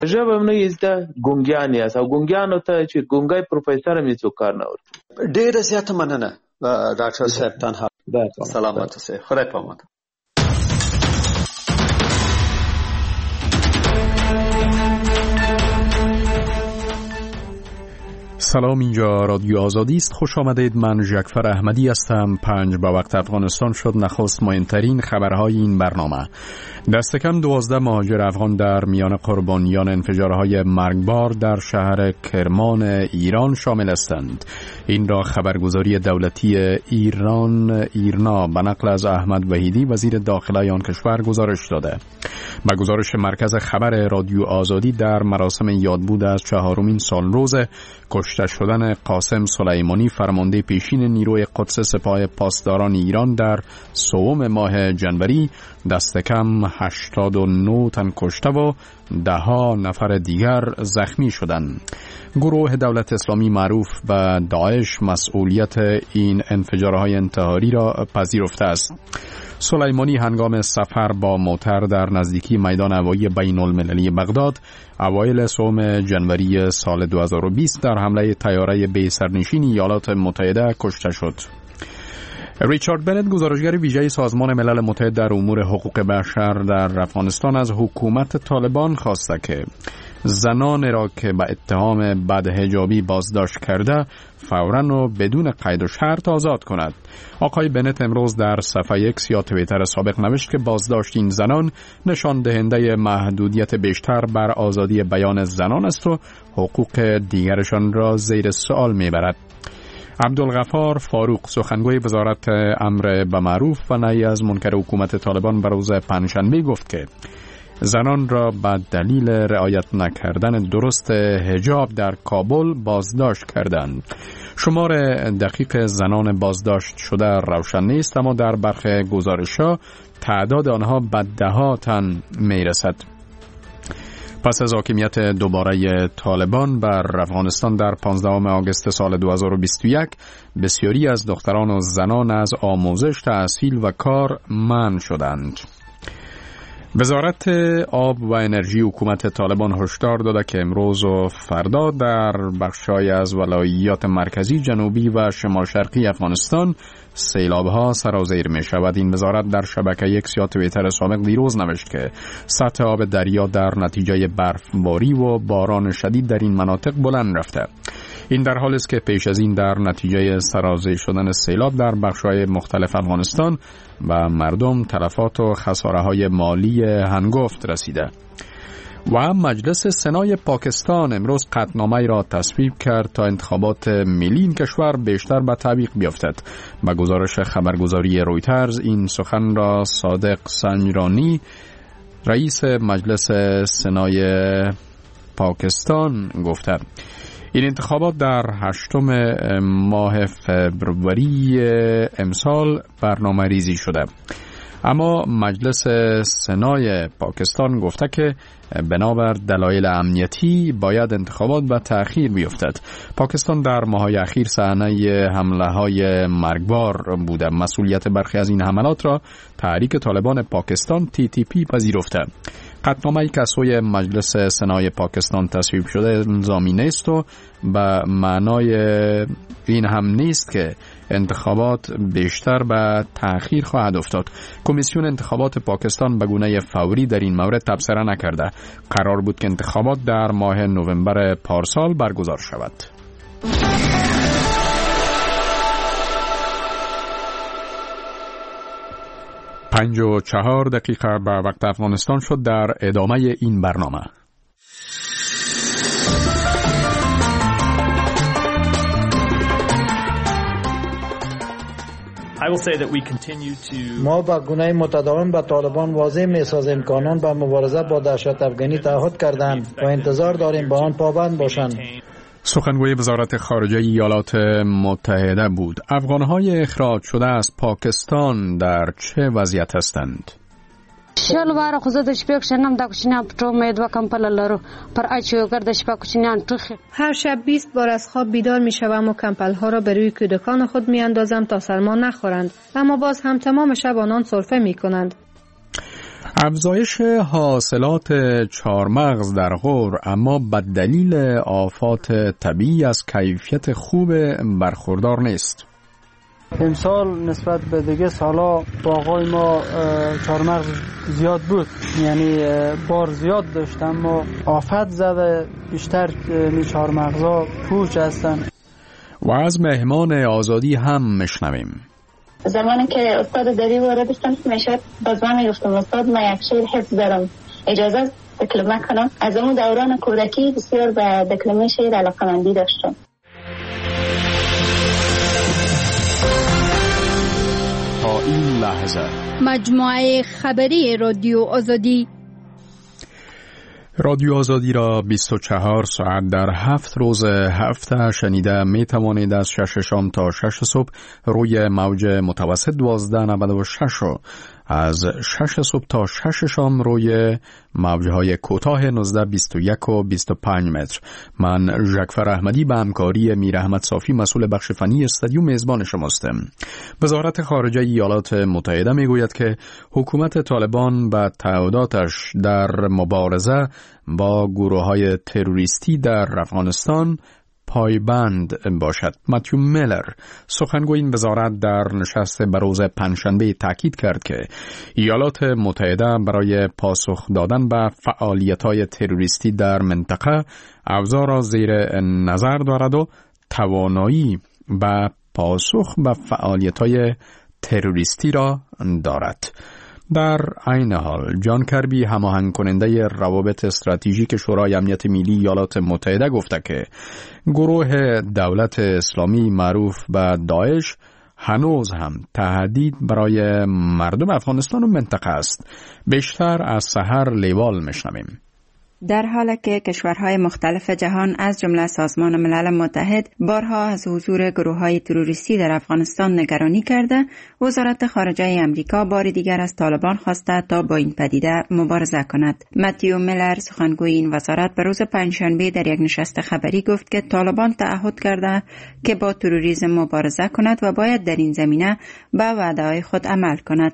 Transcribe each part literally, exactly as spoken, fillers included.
ژبه مې یزده ګونګیان یاست او ګونګیانو ته چې ګونګی پروفیسر مې څوک کار نه ورکوي. ډېره زیاته مننه ډاکټر صاحب. تنها سلامت اوسئ. خدای پامان. سلام، اینجا رادیو آزادی است. خوش آمدید. من ژکفر احمدی هستم. پنج به وقت افغانستان شد. نخست مهمترین خبرهای این برنامه. دست کم دوازده مهاجر افغان در میان قربانیان انفجارهای مرگبار در شهر کرمان ایران شامل هستند. این را خبرگزاری دولتی ایران ایرنا به نقل از احمد وحیدی وزیر داخله آن کشور گزارش داده. با گزارش مرکز خبر رادیو آزادی، در مراسم یادبود از چهارمین سالروز کشته شدن قاسم سلیمانی فرمانده پیشین نیروی قدس سپاه پاسداران ایران در سوم ماه جنوری، دست کم هشتاد و نه تن کشته و ده ها نفر دیگر زخمی شدند. گروه دولت اسلامی معروف به داعش مسئولیت این انفجارهای انتحاری را پذیرفته است. سلیمانی هنگام سفر با موتر در نزدیکی میدان هوایی بین المللی بغداد اوایل سوم جنوری سال دو هزار و بیست در حمله طیاره بی سرنشین ایالات متحده کشته شد. ریچارد بنت، گزارشگر ویژه سازمان ملل متحد در امور حقوق بشر در افغانستان، از حکومت طالبان خواسته که زنان را که به اتهام بدحجابی بازداشت کرده فوراً و بدون قید و شرط آزاد کند. آقای بنت امروز در صفحه ایکس یا توییتر سابق نوشت که بازداشت این زنان نشان دهنده محدودیت بیشتر بر آزادی بیان زنان است و حقوق دیگرشان را زیر سوال میبرد. عبدالغفار فاروق، سخنگوی وزارت امر به معروف و نهی از منکر حکومت طالبان، به روز پنجشنبه گفت که زنان را به دلیل رعایت نکردن درست حجاب در کابل بازداشت کردند. شمار دقیق زنان بازداشت شده روشن نیست، اما در برخی گزارش‌ها تعداد آنها به ده ها تن میرسد. پس از حاکمیت دوباره طالبان بر افغانستان در پانزدهم آگوست سال دو هزار و بیست و یک، بسیاری از دختران و زنان از آموزش، تحصیل و کار منع شدند. وزارت آب و انرژی حکومت طالبان هشدار داده که امروز و فردا در بخش‌های از ولایات مرکزی، جنوبی و شمال شرقی افغانستان سیلاب‌ها سرازیر می شود. این وزارت در شبکه ایکس یا توییتر سابق دیروز نوشت که سطح آب دریا در نتیجه برفباری و باران شدید در این مناطق بلند رفته. این در حالی است که پیش از این در نتیجه سرازیر شدن سیلاب در بخش‌های مختلف افغانستان و مردم تلفات و خساره‌های مالی هنگفت رسیده. و مجلس سنای پاکستان امروز قطعنامه‌ای را تصویب کرد تا انتخابات ملی این کشور بیشتر به تعویق بیفتد. با گزارش خبرگزاری رویترز این سخن را صادق سنجرانی، رئیس مجلس سنای پاکستان گفته. این انتخابات در هشتم ماه فوریه امسال برنامه ریزی شده، اما مجلس سنای پاکستان گفته که بنابر دلایل امنیتی باید انتخابات به تأخیر بیفتد. پاکستان در ماه‌های اخیر صحنه حمله‌های مرگبار بوده. مسئولیت برخی از این حملات را تحریک طالبان پاکستان تی تی پی پذیرفته. قطعنامه‌ای که سوی مجلس سنای پاکستان تصویب شده الزامی نیست و به معنای این هم نیست که انتخابات بیشتر به تأخیر خواهد افتاد. کمیسیون انتخابات پاکستان به گونه فوری در این مورد تبصره نکرده. قرار بود که انتخابات در ماه نوامبر پارسال برگزار شود. پنج و چهار دقیقه به وقت افغانستان شد. در ادامه این برنامه ما با گونه متداوم به طالبان واضح می‌سازیم که آنان به مبارزه با دهشت افغانی تعهد کردند و انتظار داریم به آن پابند باشند. سخنگوی وزارت خارجه ایالات متحده بود. افغان‌های اخراج شده از پاکستان در چه وضعیت هستند؟ شل واره خو زه د شپې کښېنم دا کوچنیان په ټول مې دوه کمپله لرو پر اچو ګرد شپه کوچنیان ټوخي. هر شب بیست بار از خواب بیدار میشوم و کمپل‌ها را به روی کودکان خود میاندازم تا سرما نخورند، اما باز هم تمام شب آنان سرفه میکنند. افزایش حاصلات چهارمغز در غور اما به دلیل آفات طبیعی از کیفیت خوب برخوردار نیست. امسال نسبت به دیگه سالا باغای ما چهارمغز زیاد بود، یعنی بار زیاد داشت اما آفت زده، بیشتر می چهارمغزها پوچ هستن. و از مهمان آزادی هم مشنویم. زمانی که استاد دری وارد شدم میشد باز من میگفتم استاد من یک شعر حفظ دارم اجازه دکلمه کنم. از اون دوران کودکی بسیار به دکلمه شعر علاقه‌مندی داشتم. تا این لحظه مجموعه خبری رادیو آزادی رادیو آزادی را بیست و چهار ساعت در هفت روز هفته شنیده می توانید از شش شام تا شش صبح روی موج متوسط دوازده نود و شش و از شش صبح تا شش شام روی موجهای کوتاه نوزده بیست و یک و بیست و پنج متر. من ژکفر احمدی به همکاری میر احمد صافی مسئول بخش فنی استودیو میزبان شماستم. وزارت خارجه ایالات متحده می گوید که حکومت طالبان به تعهداتش در مبارزه با گروه‌های تروریستی در افغانستان پایبند باشد. متیو میلر سخنگوی این وزارت در نشست بروز پنجشنبه تاکید کرد که ایالات متحده برای پاسخ دادن به فعالیت‌های تروریستی در منطقه ابزار را زیر نظر دارد و توانایی به پاسخ به فعالیت‌های تروریستی را دارد. در عین حال جان کربی هماهنگ کننده روابط استراتژیک شورای امنیت ملی ایالات متحده گفته که گروه دولت اسلامی معروف به داعش هنوز هم تهدید برای مردم افغانستان و منطقه است. بیشتر از سحر لیوال میشنویم. در حالی که کشورهای مختلف جهان از جمله سازمان ملل متحد بارها از حضور گروه‌های تروریستی در افغانستان نگرانی کرده، وزارت خارجه امریکا بار دیگر از طالبان خواسته تا با این پدیده مبارزه کند. متیو میلر سخنگوی این وزارت به روز پنجشنبه در یک نشست خبری گفت که طالبان تعهد کرده که با تروریسم مبارزه کند و باید در این زمینه به وعده‌های خود عمل کند.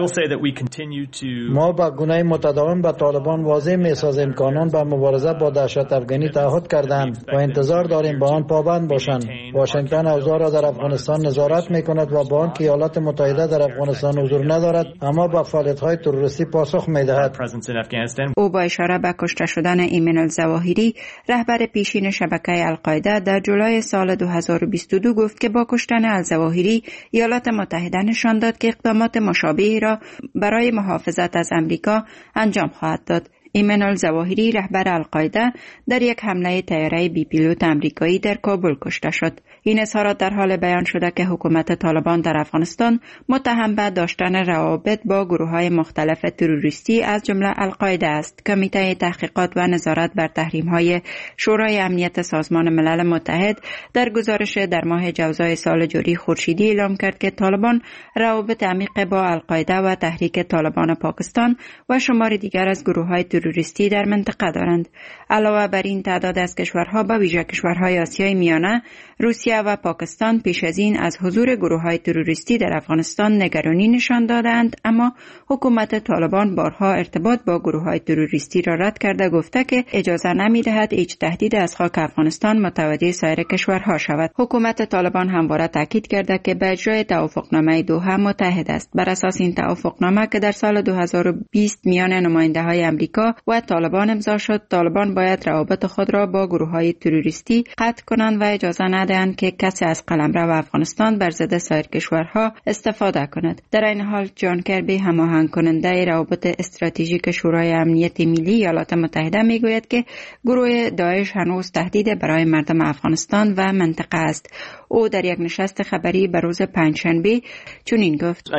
ما با گونه متداوم به طالبان واضح می‌سازیم قانون به مبارزه با دهشت افغانی تعهد کردند و انتظار داریم با آن پابند باشند. واشنگتن اوضاع را در افغانستان نظارت می‌کند و با آنکه ایالات متحده در افغانستان حضور ندارد اما با فعالیت‌های تروریستی پاسخ می‌دهد. او با اشاره به کشته شدن ایمن الظواهری رهبر پیشین شبکه القاعده در جولای سال دو هزار و بیست و دو گفت که با کشتن الظواهری ایالات متحده نشان داد که اقدامات مشابهی را برای محافظت از امریکا انجام خواهد داد. ایمن الظواهری رهبر القاعده در یک حمله طیاره بی پیلوت امریکایی در کابل کشته شد. این اظهارات در حال بیان شده که حکومت طالبان در افغانستان متهم به داشتن روابط با گروه‌های مختلف تروریستی از جمله القاعده است. کمیته تحقیقات و نظارت بر تحریم‌های شورای امنیت سازمان ملل متحد در گزارش در ماه جوزای سال جاری خورشیدی اعلام کرد که طالبان روابط عمیق با القاعده و تحریک طالبان پاکستان و شمار دیگر از گروه‌های تروریستی در منطقه دارند. علاوه بر این تعداد از کشورها به ویژه کشورهای آسیای میانه، روسیه و پاکستان پیش از این از حضور گروه‌های تروریستی در افغانستان نگرانی نشان دادند، اما حکومت طالبان بارها ارتباط با گروه‌های تروریستی را رد کرده گفته که اجازه نمی‌دهد هیچ تهدید از خاک افغانستان متوجه سایر کشورها شود. حکومت طالبان همواره تاکید کرده که به اجرای توافقنامه دوحه متحد است. بر اساس این توافقنامه که در سال دو هزار و بیست میان نماینده‌های آمریکا و طالبان امضا شد، طالبان باید روابط خود را با گروه‌های تروریستی قطع کنند و اجازه ندهند که کسی از قلمرو افغانستان بر ضد سایر کشورها استفاده کند. در این حال جان کربی هماهنگ کننده روابط استراتژیک شورای امنیت ملی ایالات متحده میگوید که گروه داعش هنوز تهدید برای مردم افغانستان و منطقه است. او در یک نشست خبری به روز پنجشنبه چنین گفت: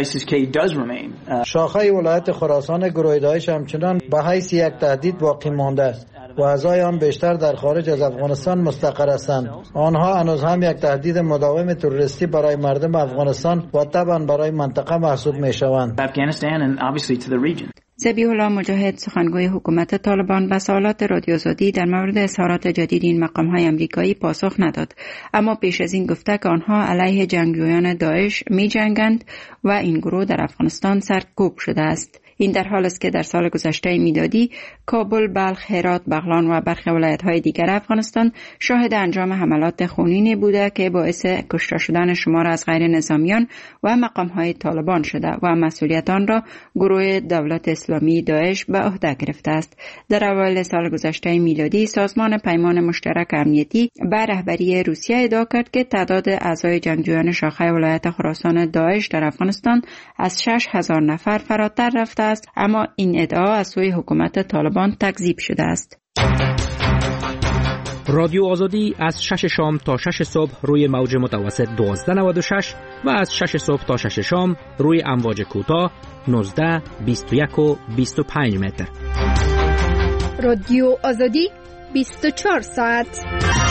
شاخه ولایت خراسان گروه داعش همچنان به حیث یک تهدید باقی مانده است و اعضای آن بیشتر در خارج از افغانستان مستقر هستند. آنها هنوز هم یک تهدید مداوم تروریستی برای مردم افغانستان و طبعا برای منطقه محسوب می شوند. ذبیح الله مجاهد سخنگوی حکومت طالبان به سوالات رادیو آزادی در مورد اظهارات جدید این مقام‌های آمریکایی پاسخ نداد، اما پیش از این گفته که آنها علیه جنگجویان داعش می جنگند و این گروه در افغانستان سرکوب شده است. این در حال است که در سال گذشته میلادی کابل، بلخ، هرات، بغلان و برخی ولایت‌های دیگر افغانستان شاهد انجام حملات خونینی بوده که باعث کشته شدن شمار از غیر نظامیان و مقام‌های طالبان شده و مسئولیت آن را گروه دولت اسلامی داعش به عهده گرفته است. در اوایل سال گذشته میلادی سازمان پیمان مشترک امنیتی به رهبری روسیه ادعا کرد که تعداد اعضای جنگجویان شاخه ولایت خراسان داعش در افغانستان از شش هزار نفر فراتر رفته است، اما این ادعا از سوی حکومت طالبان تکذیب شده است. رادیو آزادی از شش شام تا شش صبح روی موج متوسط دوازده نود و شش و از شش صبح تا شش شام روی امواج کوتاه نوزده، بیست و یک و بیست و پنج متر. رادیو آزادی بیست و چهار ساعت.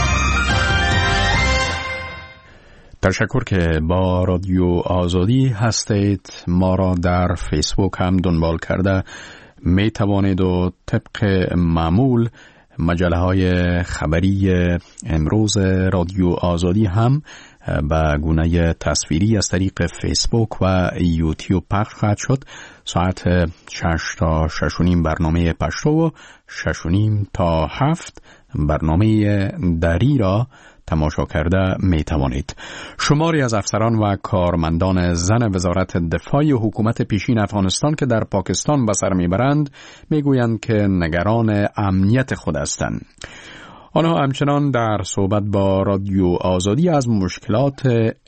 تشکر که با رادیو آزادی هستید. ما را در فیسبوک هم دنبال کرده می توانید و طبق معمول مجله های خبری امروز رادیو آزادی هم به گونه تصویری از طریق فیسبوک و یوتیوب پخش خواهد شد. ساعت شش تا شش و نیم برنامه پشتو و شش و نیم تا هفت برنامه دری را تماشا کرده می توانید. شماری از افسران و کارمندان زن وزارت دفاع حکومت پیشین افغانستان که در پاکستان به سر میبرند میگویند که نگران امنیت خود هستند. آنها همچنان در صحبت با رادیو آزادی از مشکلات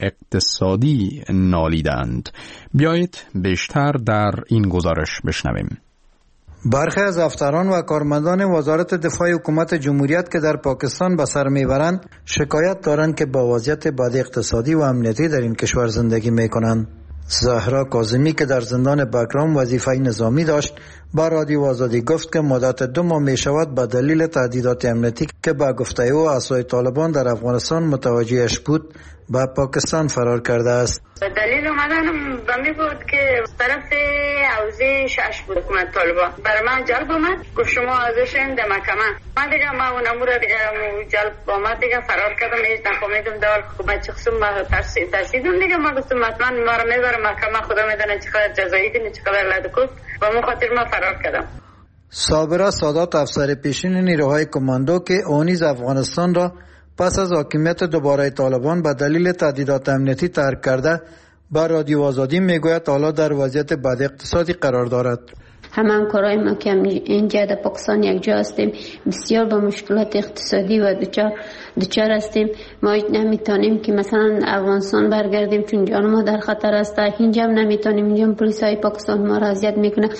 اقتصادی نالیدند. بیایید بیشتر در این گزارش بشنویم. برخی از افسران و کارمندان وزارت دفاع حکومت جمهوریت که در پاکستان به سر میبرند شکایت دارند که با وضعیت بد اقتصادی و امنیتی در این کشور زندگی میکنند. زهرا کاظمی که در زندان بگرام وظیفه نظامی داشت با رادیو آزادی گفت که مدت دو ماه می شود به دلیل تهدیدات امنیتی که به گفته او اعضای طالبان در افغانستان متوجهش بود به پاکستان فرار کرده است. دلیل اومدنم به می بود که طرف حوزه شش بود حکومت طالبان برای من جلب آمد، گفت شما ازشین در محکمه. من دیگه ما اون امور دیگه جلب آمد دیگه فرار کردم. هیچ نفهمیدم دار حکومت چه قسم ما ترسیدم دیگه. ما گفتم حتما ما رو میبره محکمه، خدا میدونه چقدر جزایی دینه چقدر لدکوت و من خاطر ما فرار کردم. صابره سادات افسر پیشین نیروهای کماندو که اونیز افغانستان را پس از حاکمیت دوباره طالبان به دلیل تهدیدات امنیتی ترک کرده با رادیو آزادی میگوید حالا در وضعیت بد اقتصادی قرار دارد. همه کارهای ما که اینجا در پاکستان یک جا هستیم بسیار با مشکلات اقتصادی و دچار دچار هستیم. ما نمیتونیم که مثلا افغانستان برگردیم چون جان ما در خطر است. اینجا هم نمیتونیم، اینجا پلیس های پاکستان ما را اذیت میکنه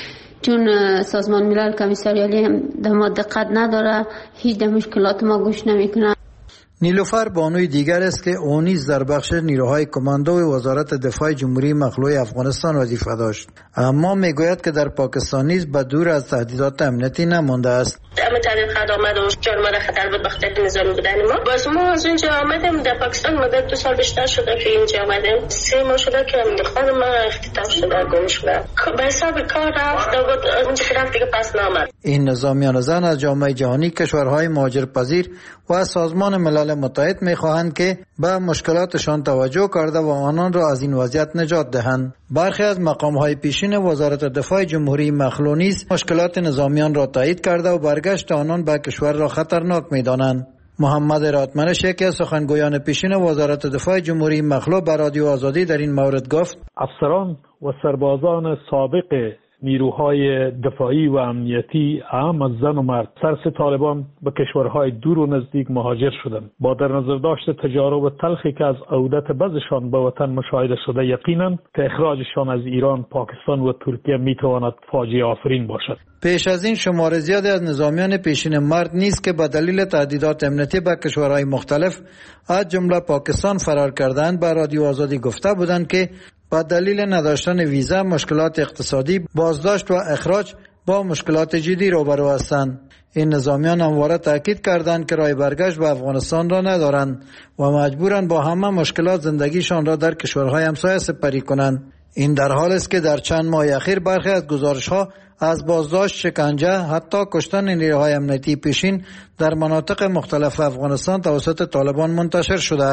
چون سازمان ملل کمیسریالی هم در ما دقت نداره، هیچ در مشکلات ما گوش نمیکنه. نیلوفر بانوی دیگر است که او نیز در بخش نیروهای کماندو وزارت دفاع جمهوری مخلوع افغانستان وظیفه داشت، اما میگوید که در پاکستان نیز به دور از تهدیدات امنیتی نمانده است. اما تهدید خد آمد و جان ما خطر بود بخاطر نظامی بودن ما. باز ما از اینجا آمدیم در پاکستان مدت دو سال بیشتر شده که اینجا آمدیم. سه ماه شده که دختر ما اختتام شده گم شده. به حساب کار رفت بود اونجا که رفت دیگه پس نامد. این نظامیان زن از جامعه جهانی، کشورهای مهاجرپذیر و سازمان ملل متحد می‌خواهند که به مشکلاتشان توجه کرده و آنان را از این وضعیت نجات دهند. برخی از مقام‌های پیشین وزارت دفاع جمهوری مخلوع نیز مشکلات نظامیان را تایید کرده و برگشت آنان به کشور را خطرناک می‌دانند. محمد راتمنش یکی از سخنگویان پیشین وزارت دفاع جمهوری مخلوع به رادیو آزادی در این مورد گفت: افسران و سربازان سابق نیروهای دفاعی و امنیتی اهم از زن و مرد ترس طالبان به کشورهای دور و نزدیک مهاجر شدند. با در نظر داشت تجارب تلخی که از عودت بعضشان به وطن مشاهده شده، یقیناً که اخراجشان از ایران، پاکستان و ترکیه میتواند فاجعه آفرین باشد. پیش از این شمار زیادی از نظامیان پیشین مرد نیست که به دلیل تهدیدات امنیتی به کشورهای مختلف از جمله پاکستان فرار کردند به رادیو آزادی گفته بودند که با دلیل نداشتن ویزا، مشکلات اقتصادی، بازداشت و اخراج با مشکلات جدی روبرو هستند. این نظامیان همواره تاکید کردند که راه برگشت به افغانستان را ندارند و مجبورند با همه مشکلات زندگیشان را در کشورهای همسایه سپری کنند. این در حال است که در چند ماه اخیر برخی از گزارش‌ها از بازداشت، شکنجه، حتی کشتن نیروهای امنیتی پیشین در مناطق مختلف افغانستان توسط طالبان منتشر شده است.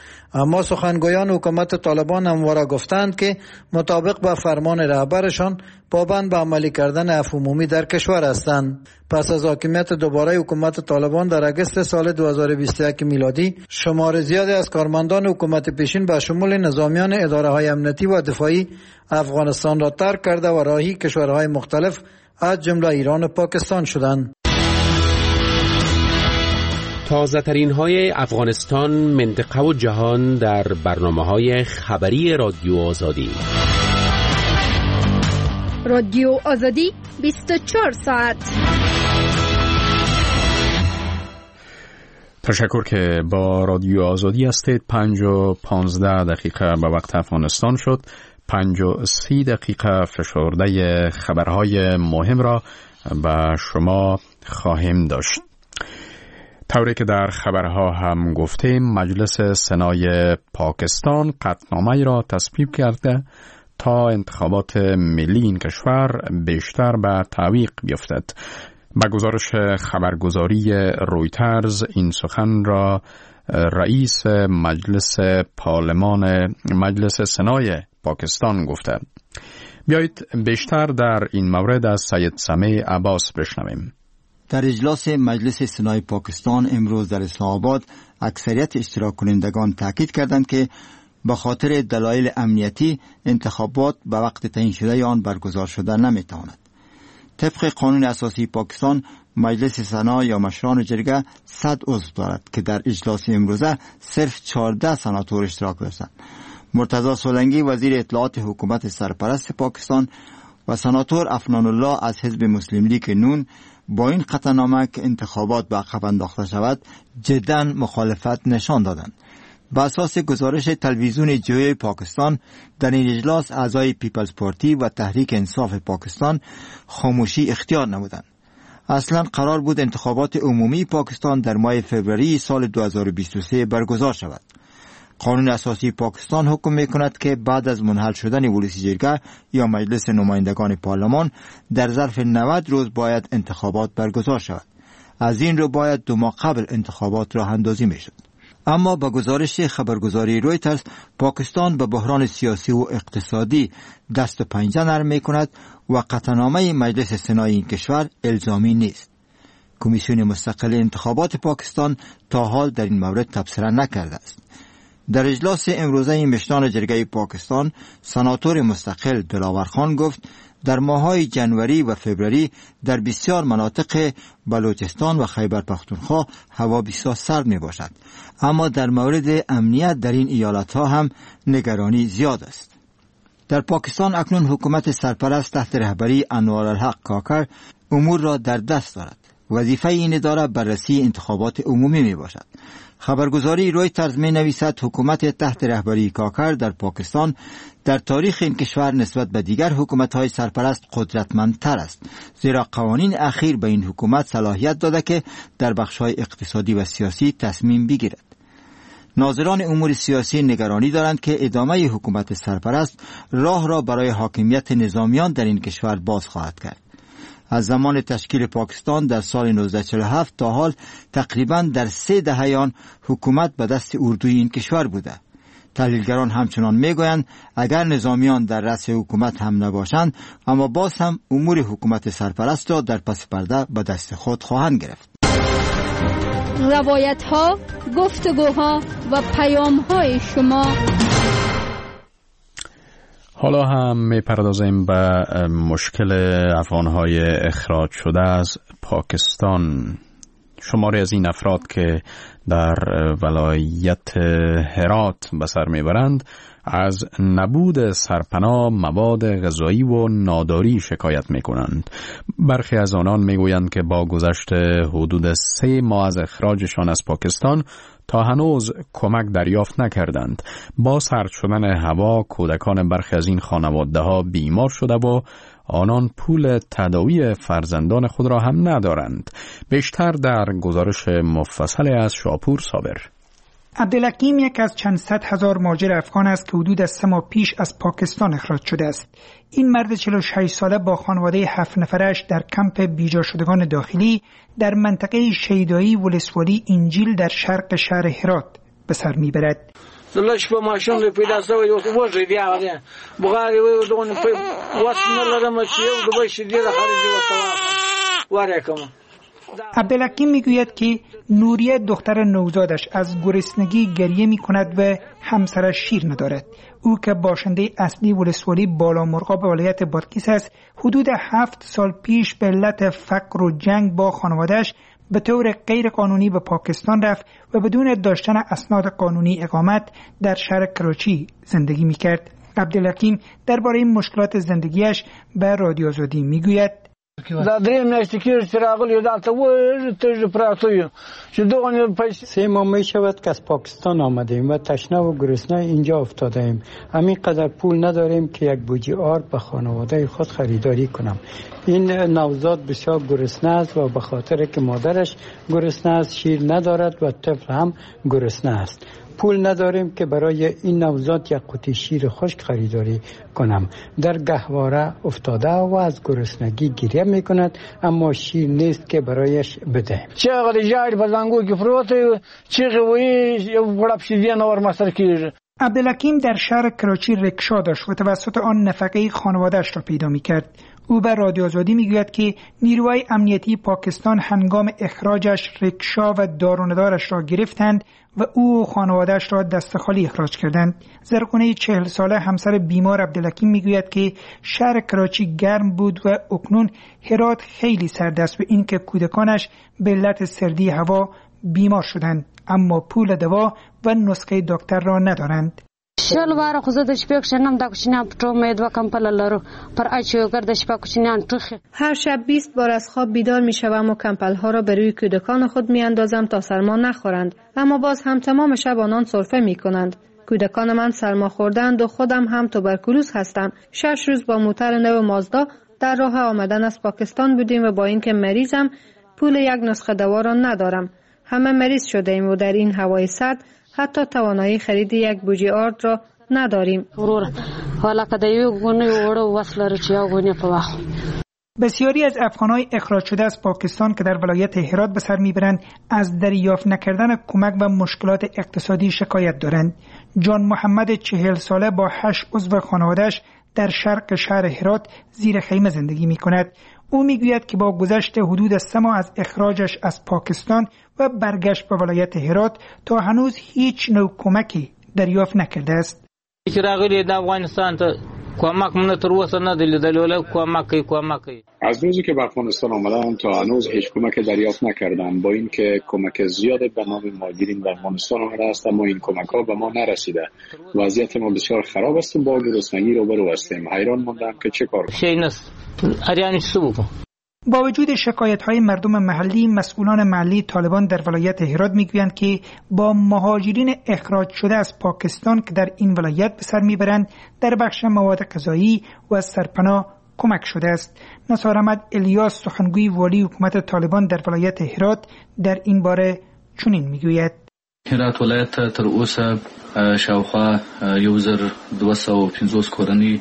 اما سخنگویان حکومت طالبان همواره گفتند که مطابق با فرمان رهبرشان پابند به عملی کردن عفو عمومی در کشور هستند. پس از حاکمیت دوباره حکومت طالبان در اگست سال دو هزار و بیست و یک میلادی، شمار زیادی از کارمندان حکومت پیشین به شمول نظامیان اداره های امنیتی و دفاعی افغانستان را ترک کرده و راهی کشورهای مختلف از جمله ایران و پاکستان شدند. تازه ترین های افغانستان، منطقه و جهان در برنامه های خبری رادیو آزادی. رادیو آزادی بیست و چهار ساعت. تشکر که با رادیو آزادی هستید. پنج و پانزده دقیقه به وقت افغانستان شد. پنج و سی دقیقه فشرده خبرهای مهم را به شما خواهیم داشت. طوری که در خبرها هم گفتیم، مجلس سنای پاکستان قطعنامه‌ای را تصویب کرده تا انتخابات ملی این کشور بیشتر به تعویق بیفتد. به گزارش خبرگزاری رویترز این سخن را رئیس مجلس پارلمان مجلس سنای پاکستان گفته. بیایید بیشتر در این مورد از سید سمیع عباس بشنویم. در اجلاس مجلس سنای پاکستان امروز در اسلام آباد اکثریت اشتراک کنندگان تاکید کردند که به خاطر دلایل امنیتی انتخابات به وقت تعیین شده آن برگزار شده نمیتواند. طبق قانون اساسی پاکستان، مجلس سنا یا مشران جرگه صد عضو دارد که در اجلاس امروزه صرف چهارده سناتور اشتراک داشتند. مرتضی سولنگی وزیر اطلاعات حکومت سرپرست پاکستان و سناتور عفنان الله از حزب مسلم لیگ نون با این قطعنامه که انتخابات به عقب انداخته شود جداً مخالفت نشان دادند. بر اساس گزارش تلویزیون جوی پاکستان، در این اجلاس اعضای پیپلز پارتی و تحریک انصاف پاکستان خاموشی اختیار نمودند. اصلا قرار بود انتخابات عمومی پاکستان در ماه فوریه سال دو هزار و بیست و سه برگزار شود. قانون اساسی پاکستان حکم می‌کند که بعد از منحل شدن ولسی جرگه یا مجلس نمایندگان پارلمان در ظرف نود روز باید انتخابات برگزار شود. از این رو باید دو ماه قبل انتخابات راه اندازی می‌شد. اما با گزارش خبرگزاری رویترز، پاکستان به بحران سیاسی و اقتصادی دست و پنجه نرم می‌کند و قطعنامه مجلس سنای این کشور الزامی نیست. کمیسیون مستقل انتخابات پاکستان تا حال در این مورد تبصره نکرده است. در اجلاس امروزه مشران جرگه پاکستان، سناتور مستقل دلاور خان گفت در ماه‌های جنوری و فوریه در بسیار مناطق بلوچستان و خیبر پختونخوا هوا بسیار سرد می باشد، اما در مورد امنیت در این ایالت‌ها هم نگرانی زیاد است. در پاکستان اکنون حکومت سرپرست تحت رهبری انوارالحق کاکر امور را در دست دارد. وظیفه این اداره بررسی انتخابات عمومی می باشد. خبرگزاری رویترز می نویسد حکومت تحت رهبری کاکر در پاکستان در تاریخ این کشور نسبت به دیگر حکومت‌های سرپرست قدرتمندتر است، زیرا قوانین اخیر به این حکومت صلاحیت داده که در بخش‌های اقتصادی و سیاسی تصمیم بگیرد. ناظران امور سیاسی نگرانی دارند که ادامه حکومت سرپرست راه را برای حاکمیت نظامیان در این کشور باز خواهد کرد. از زمان تشکیل پاکستان در سال نوزده چهل و هفت تا حال تقریباً در سه دهه آن حکومت به دست اردوی این کشور بوده. تحلیلگران همچنان میگویند اگر نظامیان در رأس حکومت هم نباشند، اما باز هم امور حکومت سرپرست را در پس پرده به دست خود خواهند گرفت. روایت ها، گفتگوها و پیام های شما. حالا هم می‌پردازیم به مشکل افغان‌های اخراج شده از پاکستان. شماری از این افراد که در ولایت هرات به سر میبرند از نبود سرپناه، مواد غذایی و ناداری شکایت میکنند. برخی از آنان میگویند که با گذشت حدود سه ماه از اخراجشان از پاکستان تا هنوز کمک دریافت نکردند. با سرد شدن هوا کودکان برخی از این خانواده ها بیمار شده و آنان پول تداوی فرزندان خود را هم ندارند. بیشتر در گزارش مفصل از شاپور صابر. عبدالحکیم یک از چند صد هزار مهاجر افغان است که حدود از سه ماه پیش از پاکستان اخراج شده است. این مرد چهل و شش ساله با خانواده هفت نفرش در کمپ بیجا شدگان داخلی در منطقه شیدایی ولسوالی انجیل در شرق شهر هرات به سر میبرد. دلش په ماشین له پیدا سوی او وځي دی هغه بغاری و دون په واسنه لرم چې یو د بش دی د خارجي وسوا وره عبدالحکیم میگوید که نوریه دختر نوزادش از گرسنگی گریه می کند و همسرش شیر ندارد. او که باشنده اصلی ولسوالی بالا مرغاب ولایت بادغیس است، حدود هفت سال پیش به علت فقر و جنگ با خانواده‌اش به طور غیر قانونی به پاکستان رفت و بدون داشتن اسناد قانونی اقامت در شهر کراچی زندگی می کرد. عبدالحکیم درباره مشکلات زندگیش به رادیو آزادی می گوید: دا درې میاشتې کېږي چې راغلی دلته و تږي پراته یو چې دغه پیسې سه ماه می شود که از پاکستان آمدیم و تشنه و گرسنه اینجا افتاده ایم. همین قدر پول نداریم که یک بوجی آرد به خانواده خود خریداری کنم. این نوزاد بسیار گرسنه است و به خاطر که مادرش گرسنه است شیر ندارد و طفل هم گرسنه است. پول نداریم که برای این نوزاد یک قوطی شیر خشک خریداری کنم. در گهواره افتاده و از گرسنگی گریه میکند اما شیر نیست که برایش بدهیم. چقدر جاری بزنگو که فروته چقدر وی غرب شیدین اور مصر کیږي. عبدالحکیم در شهر کراچی رکشا داشت و توسط آن نفقه خانواده‌اش را پیدا میکرد. او به رادیو آزادی میگوید که نیروهای امنیتی پاکستان هنگام اخراجش رکشا و داروندارش را گرفتند و او و خانواده‌اش را دست خالی اخراج کردند. زرقونه چهل ساله همسر بیمار عبدالحکیم میگوید که شهر کراچی گرم بود و اکنون هرات خیلی سرد است و اینکه کودکانش به علت سردی هوا بیمار شدند اما پول دوا و نسخه دکتر را ندارند. شل واره خو زه د شپې کښېنم دا کوچنیان په ټول مې دوه کمپله لرو پر اچو ګرد شپه کوچنیان ټوخي. هر شب بیست بار از خواب بیدار می شوم و کمپل ها را به روی کودکان خود می اندازم تا سرما نخورند، اما باز هم تمام شب آنان سرفه می کنند. کودکان من سرما خوردند و خودم هم توبرکولوز هستم. شش روز با موتر نو مازدا در راه آمدن از پاکستان بودیم و با اینکه مریضم پول یک نسخه دوا را ندارم. همه مریض شده ایم و در این هوای سرد حتی توانایی خرید یک بوجی آرد را نداریم. بسیاری از افغان‌های اخراج شده از پاکستان که در ولایت هرات به سر میبرند از دریافت نکردن کمک و مشکلات اقتصادی شکایت دارند. جان محمد چهل ساله با هشت عضو خانواده‌اش در شرق شهر هرات زیر خیمه زندگی می کند. او میگوید که با گذشت حدود سه ماه از اخراجش از پاکستان و برگشت به ولایت هرات تا هنوز هیچ نوع کمکی دریافت نکرده است. چې راغلی د افغانستان ته کمک مونږ تر اوسه نه دی لیدلی ولی کمک کوي کمک کوي. از روزی که به افغانستان آمدم تا هنوز هیچ کمک دریافت نکردم، با اینکه کمک زیاد به نام مهاجرین به افغانستان آمده است اما این کمک ها به ما نرسیده. وضعیت ما بسیار خراب است و با گرسنگی روبرو هستیم. حیران ماندم که چه کار کنم. شی نیست اریانی سو. با وجود شکایت‌های مردم محلی، مسئولان محلی طالبان در ولایت هرات میگویند که با مهاجرین اخراج شده از پاکستان که در این ولایت به سر میبرند در بخش مواد غذایی و سرپناه کمک شده است. نصار احمد الیاس سخنگوی والی حکومت طالبان در ولایت هرات در این باره چنین میگوید: هرات ولایت تر اوسه شاوخوا یو زر دوه سوه و پنځوس کورنۍ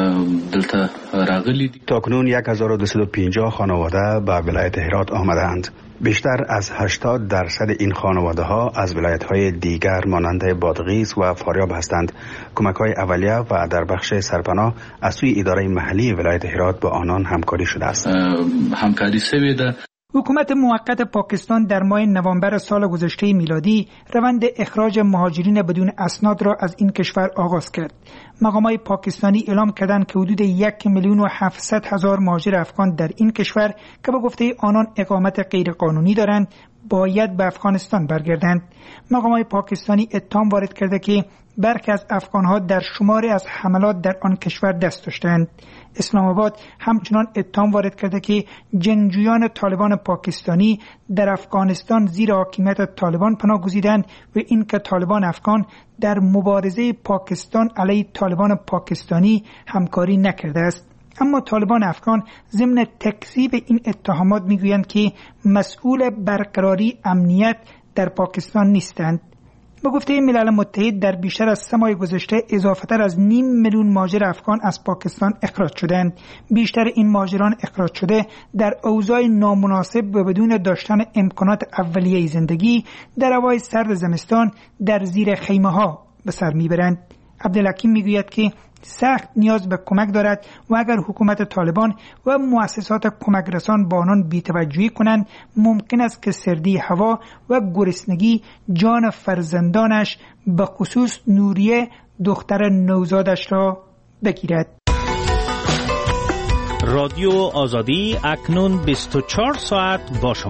دلته راغلي دي. تاکنون یک هزار و دویست و پنجاه خانواده به ولایت هرات آمده‌اند. بیشتر از هشتاد درصد این خانواده ها از ولایت های دیگر مانند بادغیس و فاریاب هستند. کمک های اولیه و در بخش سرپناه از سوی اداره محلی ولایت هرات با آنان همکاری شده است. همکاری سوی ده. حکومت موقت پاکستان در ماه نوامبر سال گذشته میلادی روند اخراج مهاجرین بدون اسناد را از این کشور آغاز کرد. مقامات پاکستانی اعلام کردند که حدود یک میلیون و هفتصد هزار مهاجر افغان در این کشور که به گفته آنان اقامت غیرقانونی دارند باید به افغانستان برگردند. مقامات پاکستانی اتهام وارد کرده که برخی از افغانها در شماری از حملات در آن کشور دست داشتند. اسلام آباد همچنان اتهام وارد کرده که جنگجویان طالبان پاکستانی در افغانستان زیر حاکمیت طالبان پناه گزیدند و اینکه طالبان افغان در مبارزه پاکستان علیه طالبان پاکستانی همکاری نکرده است. اما طالبان افغان ضمن تکذیب این اتهامات میگویند که مسئول برقراری امنیت در پاکستان نیستند. به گفته ملل متحد در بیشتر از سه ماه گذشته اضافه‌تر از نیم میلیون مهاجر افغان از پاکستان اخراج شدند. بیشتر این مهاجران اخراج شده در اوضاع نامناسب و بدون داشتن امکانات اولیه زندگی در هوای سرد زمستان در زیر خیمه‌ها به سر میبرند. عبدالحکیم میگوید که سخت نیاز به کمک دارد و اگر حکومت طالبان و مؤسسات کمک رسان با آنان بی‌توجهی کنند ممکن است که سردی هوا و گرسنگی جان فرزندانش به خصوص نوریه دختر نوزادش را بگیرد. رادیو آزادی اکنون بیست و چهار ساعت با شما.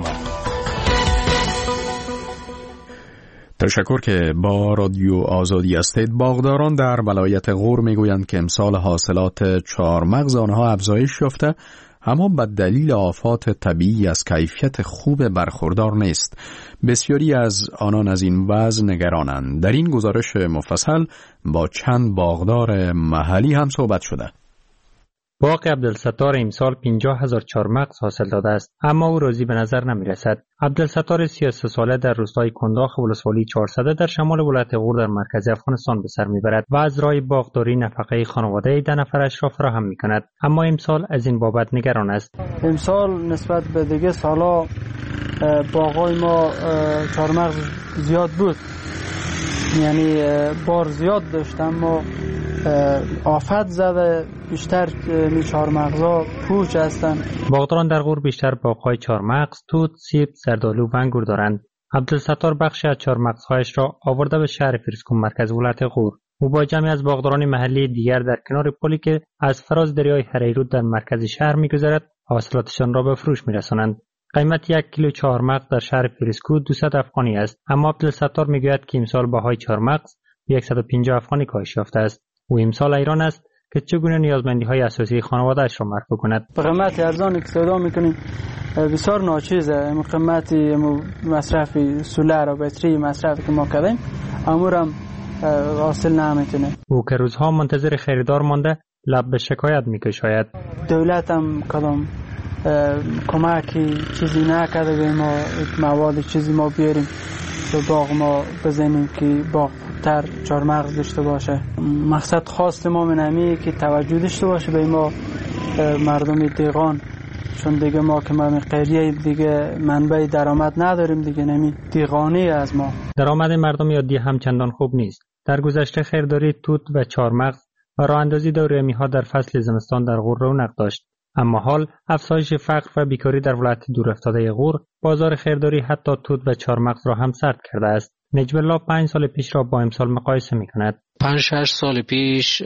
تشکر که با رادیو آزادی هستید. باغداران در ولایت غور میگویند که امسال حاصلات چهارمغز آنها افزایش یافته، اما به دلیل آفات طبیعی از کیفیت خوب برخوردار نیست. بسیاری از آنان از این وضع نگرانند. در این گزارش مفصل با چند باغدار محلی هم صحبت شده. باغ عبدالستار امسال پنجاه هزار چهارمغز حاصل داده است، اما او راضی به نظر نمی رسد. عبدالستار سی و سه ساله در روستای کنداخ ولسوالی چهارصد در شمال ولایت غور در مرکز افغانستان به سر می برد و از راه باغداری نفقه خانواده ده نفرش را فراهم می کند، اما امسال از این بابت نگران است. امسال نسبت به دیگه سالا باغای ما چهارمغز زیاد بود، یعنی بار زیاد داشت، اما آفت زده. بیشتر می چهارمغزا پوچ هستند. باغداران در غور بیشتر باغ‌های چهارمغز، توت، سیب، زردآلو و انگور دارند. عبدالستار بخشی از چهارمغزهایش را آورده به شهر فریسکون مرکز ولایت غور. او با جمعی از باغداران محلی دیگر در کنار پلی که از فراز دریای هریرود در مرکز شهر می‌گذرد حاصلاتشان را به فروش می‌رسانند. قیمت یک کیلو چهارمغز در شهر فریسکو دویست افغانی است، اما عبدالستار می‌گوید که امسال بهای چهارمغز صد و پنجاه افغانی کاهش یافته است. او امسال ایران است که چگونه نیازمندی‌های اساسی خانواده‌اش را مرفوع کند. به قیمت ارزانی که سودا می‌کنیم بسیار ناچیزه. قیمتی مصرف سولر و باتری مصرفی که ما کردیم امورم حاصل نمیتونه. او که روزها منتظر خریدار مانده لب به شکایت می‌کشاید. دولت هم کدام کمکی چیزی نکرده به ما، مواد چیزی ما بیاریم تو باغ ما بزنیم که باغ تر چهارمغز داشته باشه. مقصد خاص ما منمیه که توجه داشته باشه به ما مردم دیگان، چون دیگه ما که ما قریه دیگه منبع درآمد نداریم دیگه، نمی دیگانی از ما. درآمد مردم عادی هم چندان خوب نیست. در گذشته خریداری توت و چهارمغز و راه اندازی دورهمی‌ها در فصل زمستان در غور رونق داشت، اما حال افزایش فقر و بیکاری در ولایت دورافتاده غور بازار خریداری حتی توت و چهارمغز را هم سرد کرده است. نجم الله پنج سال پیش را با امسال مقایسه می کند. پنج شش سال پیش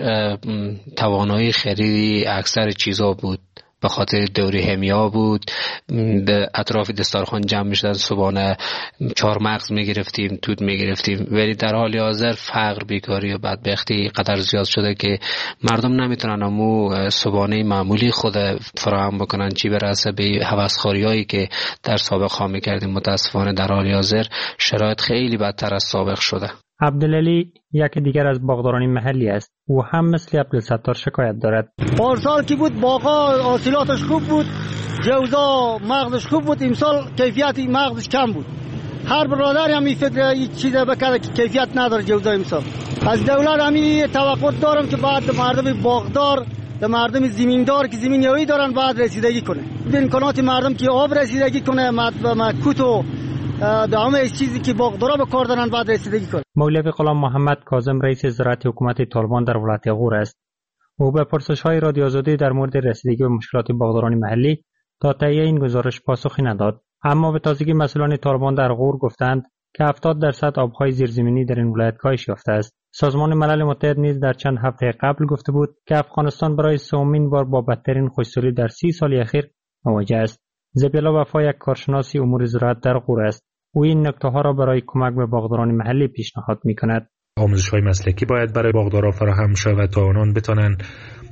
توانایی خریدی اکثر چیزا بود، به خاطر دوره همیا بود، به اطراف دستارخوان جمع می‌شدن، صبحانه چهارمغز می‌گرفتیم، توت می‌گرفتیم، ولی در حال حاضر فقر، بیکاری و بدبختی قدر زیاد شده که مردم نمیتونن امو صبحانه معمولی خود فراهم بکنن، چی برسه به هوسخوریایی که در سابق ها می‌کردیم. متاسفانه در حال حاضر شرایط خیلی بدتر از سابق شده. عبدالعلی یک دیگر از باغداران محلی است. او هم مثل عبدالستار شکایت دارد. پارسال که بود باغا حاصلاتش خوب بود، جوزا مغزش خوب بود، امسال کیفیت مغزش کم بود. هر برادر هم این فکر این چیز بکرده که کیفیت نداره جوزا امسال. از دولت همین توقع دارم که بعد مردم باغدار و مردم زمیندار که زمین یوی دارن بعد رسیدگی کنه. به امکانات مردم که آب رسیدگی کنه، مکوت و به همه چیزی که باغدارا به کار دارن بعد رسیدگی کنه. مولوی غلام محمد کاظم رئیس زراعت حکومت طالبان در ولایت غور است. او به پرسش‌های رادیو آزادی در مورد رسیدگی به مشکلات باغداران محلی تا تهیه این گزارش پاسخی نداد، اما به تازگی مسئولان طالبان در غور گفتند که هفتاد درصد آب‌های زیرزمینی در این ولایت کاهش یافته است. سازمان ملل متحد نیز در چند هفته قبل گفته بود که افغانستان برای سومین بار با بدترین خشکسالی در سی سال اخیر مواجه است. زبیلا وفا یک کارشناس امور زراعت در غور است. او این نکته‌ها را برای کمک به باغداران محلی پیشنهاد می‌کند. آموزش‌های مسلکی باید برای باغداران فراهم شود تا آنان بتوانند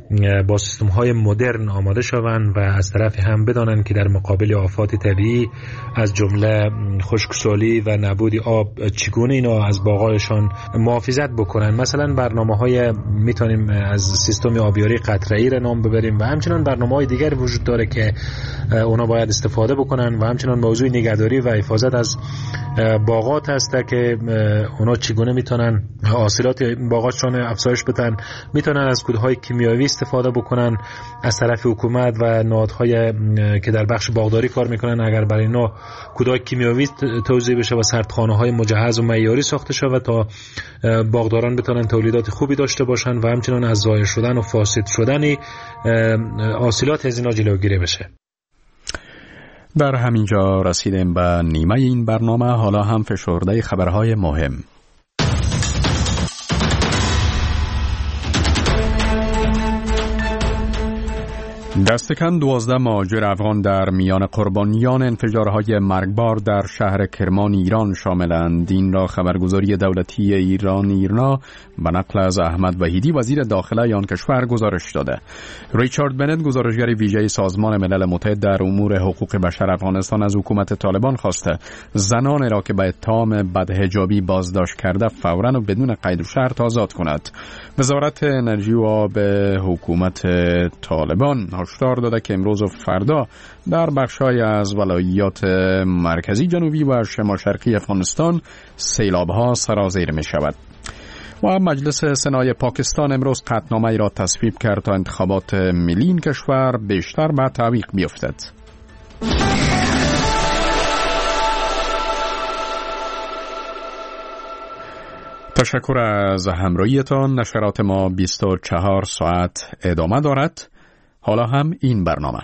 با سیستم های مدرن آماده شوند و از طرف هم بدانند که در مقابل آفات طبیعی از جمله خشکسالی و نبود آب چگونه اینا از باغایشان محافظت بکنن. مثلا برنامه‌های میتونیم از سیستم آبیاری قطره‌ای را نام ببریم و همچنین برنامه‌های دیگر وجود داره که اونا باید استفاده بکنن و همچنین موضوع نگهداری و حفاظت از باغات هست که اونا چگونه میتونن حاصلات باغاتشون افزایش بدن، میتونن از کودهای کیمیاوی استفاده بکنن از طرف حکومت و نهادهای که در بخش باغداری کار میکنن. اگر برای اینا کودهای کیمیاوی توزیع بشه و سردخانه‌های مجهز و معیاری ساخته شود تا باغداران بتونن تولیدات خوبی داشته باشن و همچنین از ضایع شدن و فاسد شدن حاصلات از اینا جلوگیری بشه. در همینجا رسیدیم به نیمه این برنامه. حالا هم فشرده خبرهای مهم. دست کم دوازده مهاجر افغان در میان قربانیان انفجارهای مرگبار در شهر کرمان ایران شاملند. این را خبرگزاری دولتی ایران ایرنا به نقل از احمد وحیدی وزیر داخله آن کشور گزارش داده. ریچارد بنت گزارشگر ویژه سازمان ملل متحد در امور حقوق بشر افغانستان از حکومت طالبان خواسته زنان را که به اتهام بدحجابی بازداشت کرده فوراً و بدون قید و شرط آزاد کند. وزارت انرژی و آب حکومت طالبان هشدار داده که امروز و فردا در بخش‌های از ولایات مرکزی، جنوبی و شمال شرقی افغانستان سیلاب‌ها سرازیر می‌شود. و مجلس سنای پاکستان امروز قطعنامه‌ای را تصویب کرد تا انتخابات ملی این کشور بیشتر به تعویق بیفتد. تشکر از همراهیتان. نشرات ما بیست و چهار ساعت ادامه دارد. حالا هم این برنامه.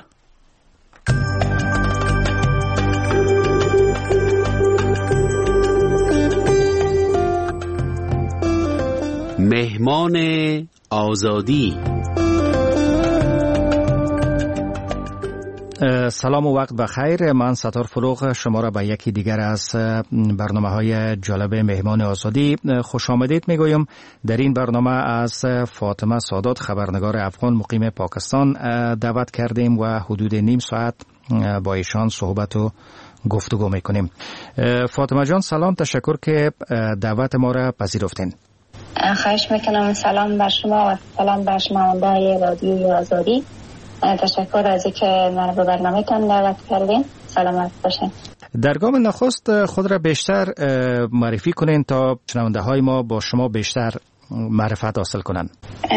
مهمان آزادی. سلام و وقت بخیر. من ستار فروغ شما را به یکی دیگر از برنامه های جالب مهمان آزادی خوش آمدید میگویم. در این برنامه از فاطمه سادات خبرنگار افغان مقیم پاکستان دعوت کردیم و حدود نیم ساعت با ایشان صحبت و گفتگو میکنیم. فاطمه جان سلام، تشکر که دعوت ما را پذیرفتین. خواهش میکنم. سلام بر شما و سلام بر شنونده‌های رادیوی آزادی. تشکر از اینکه من به برنامه‌تان دعوت کردین. سلامت باشین. در گام نخست خود را بیشتر معرفی کنین تا شنونده‌های ما با شما بیشتر معرفت حاصل کنن.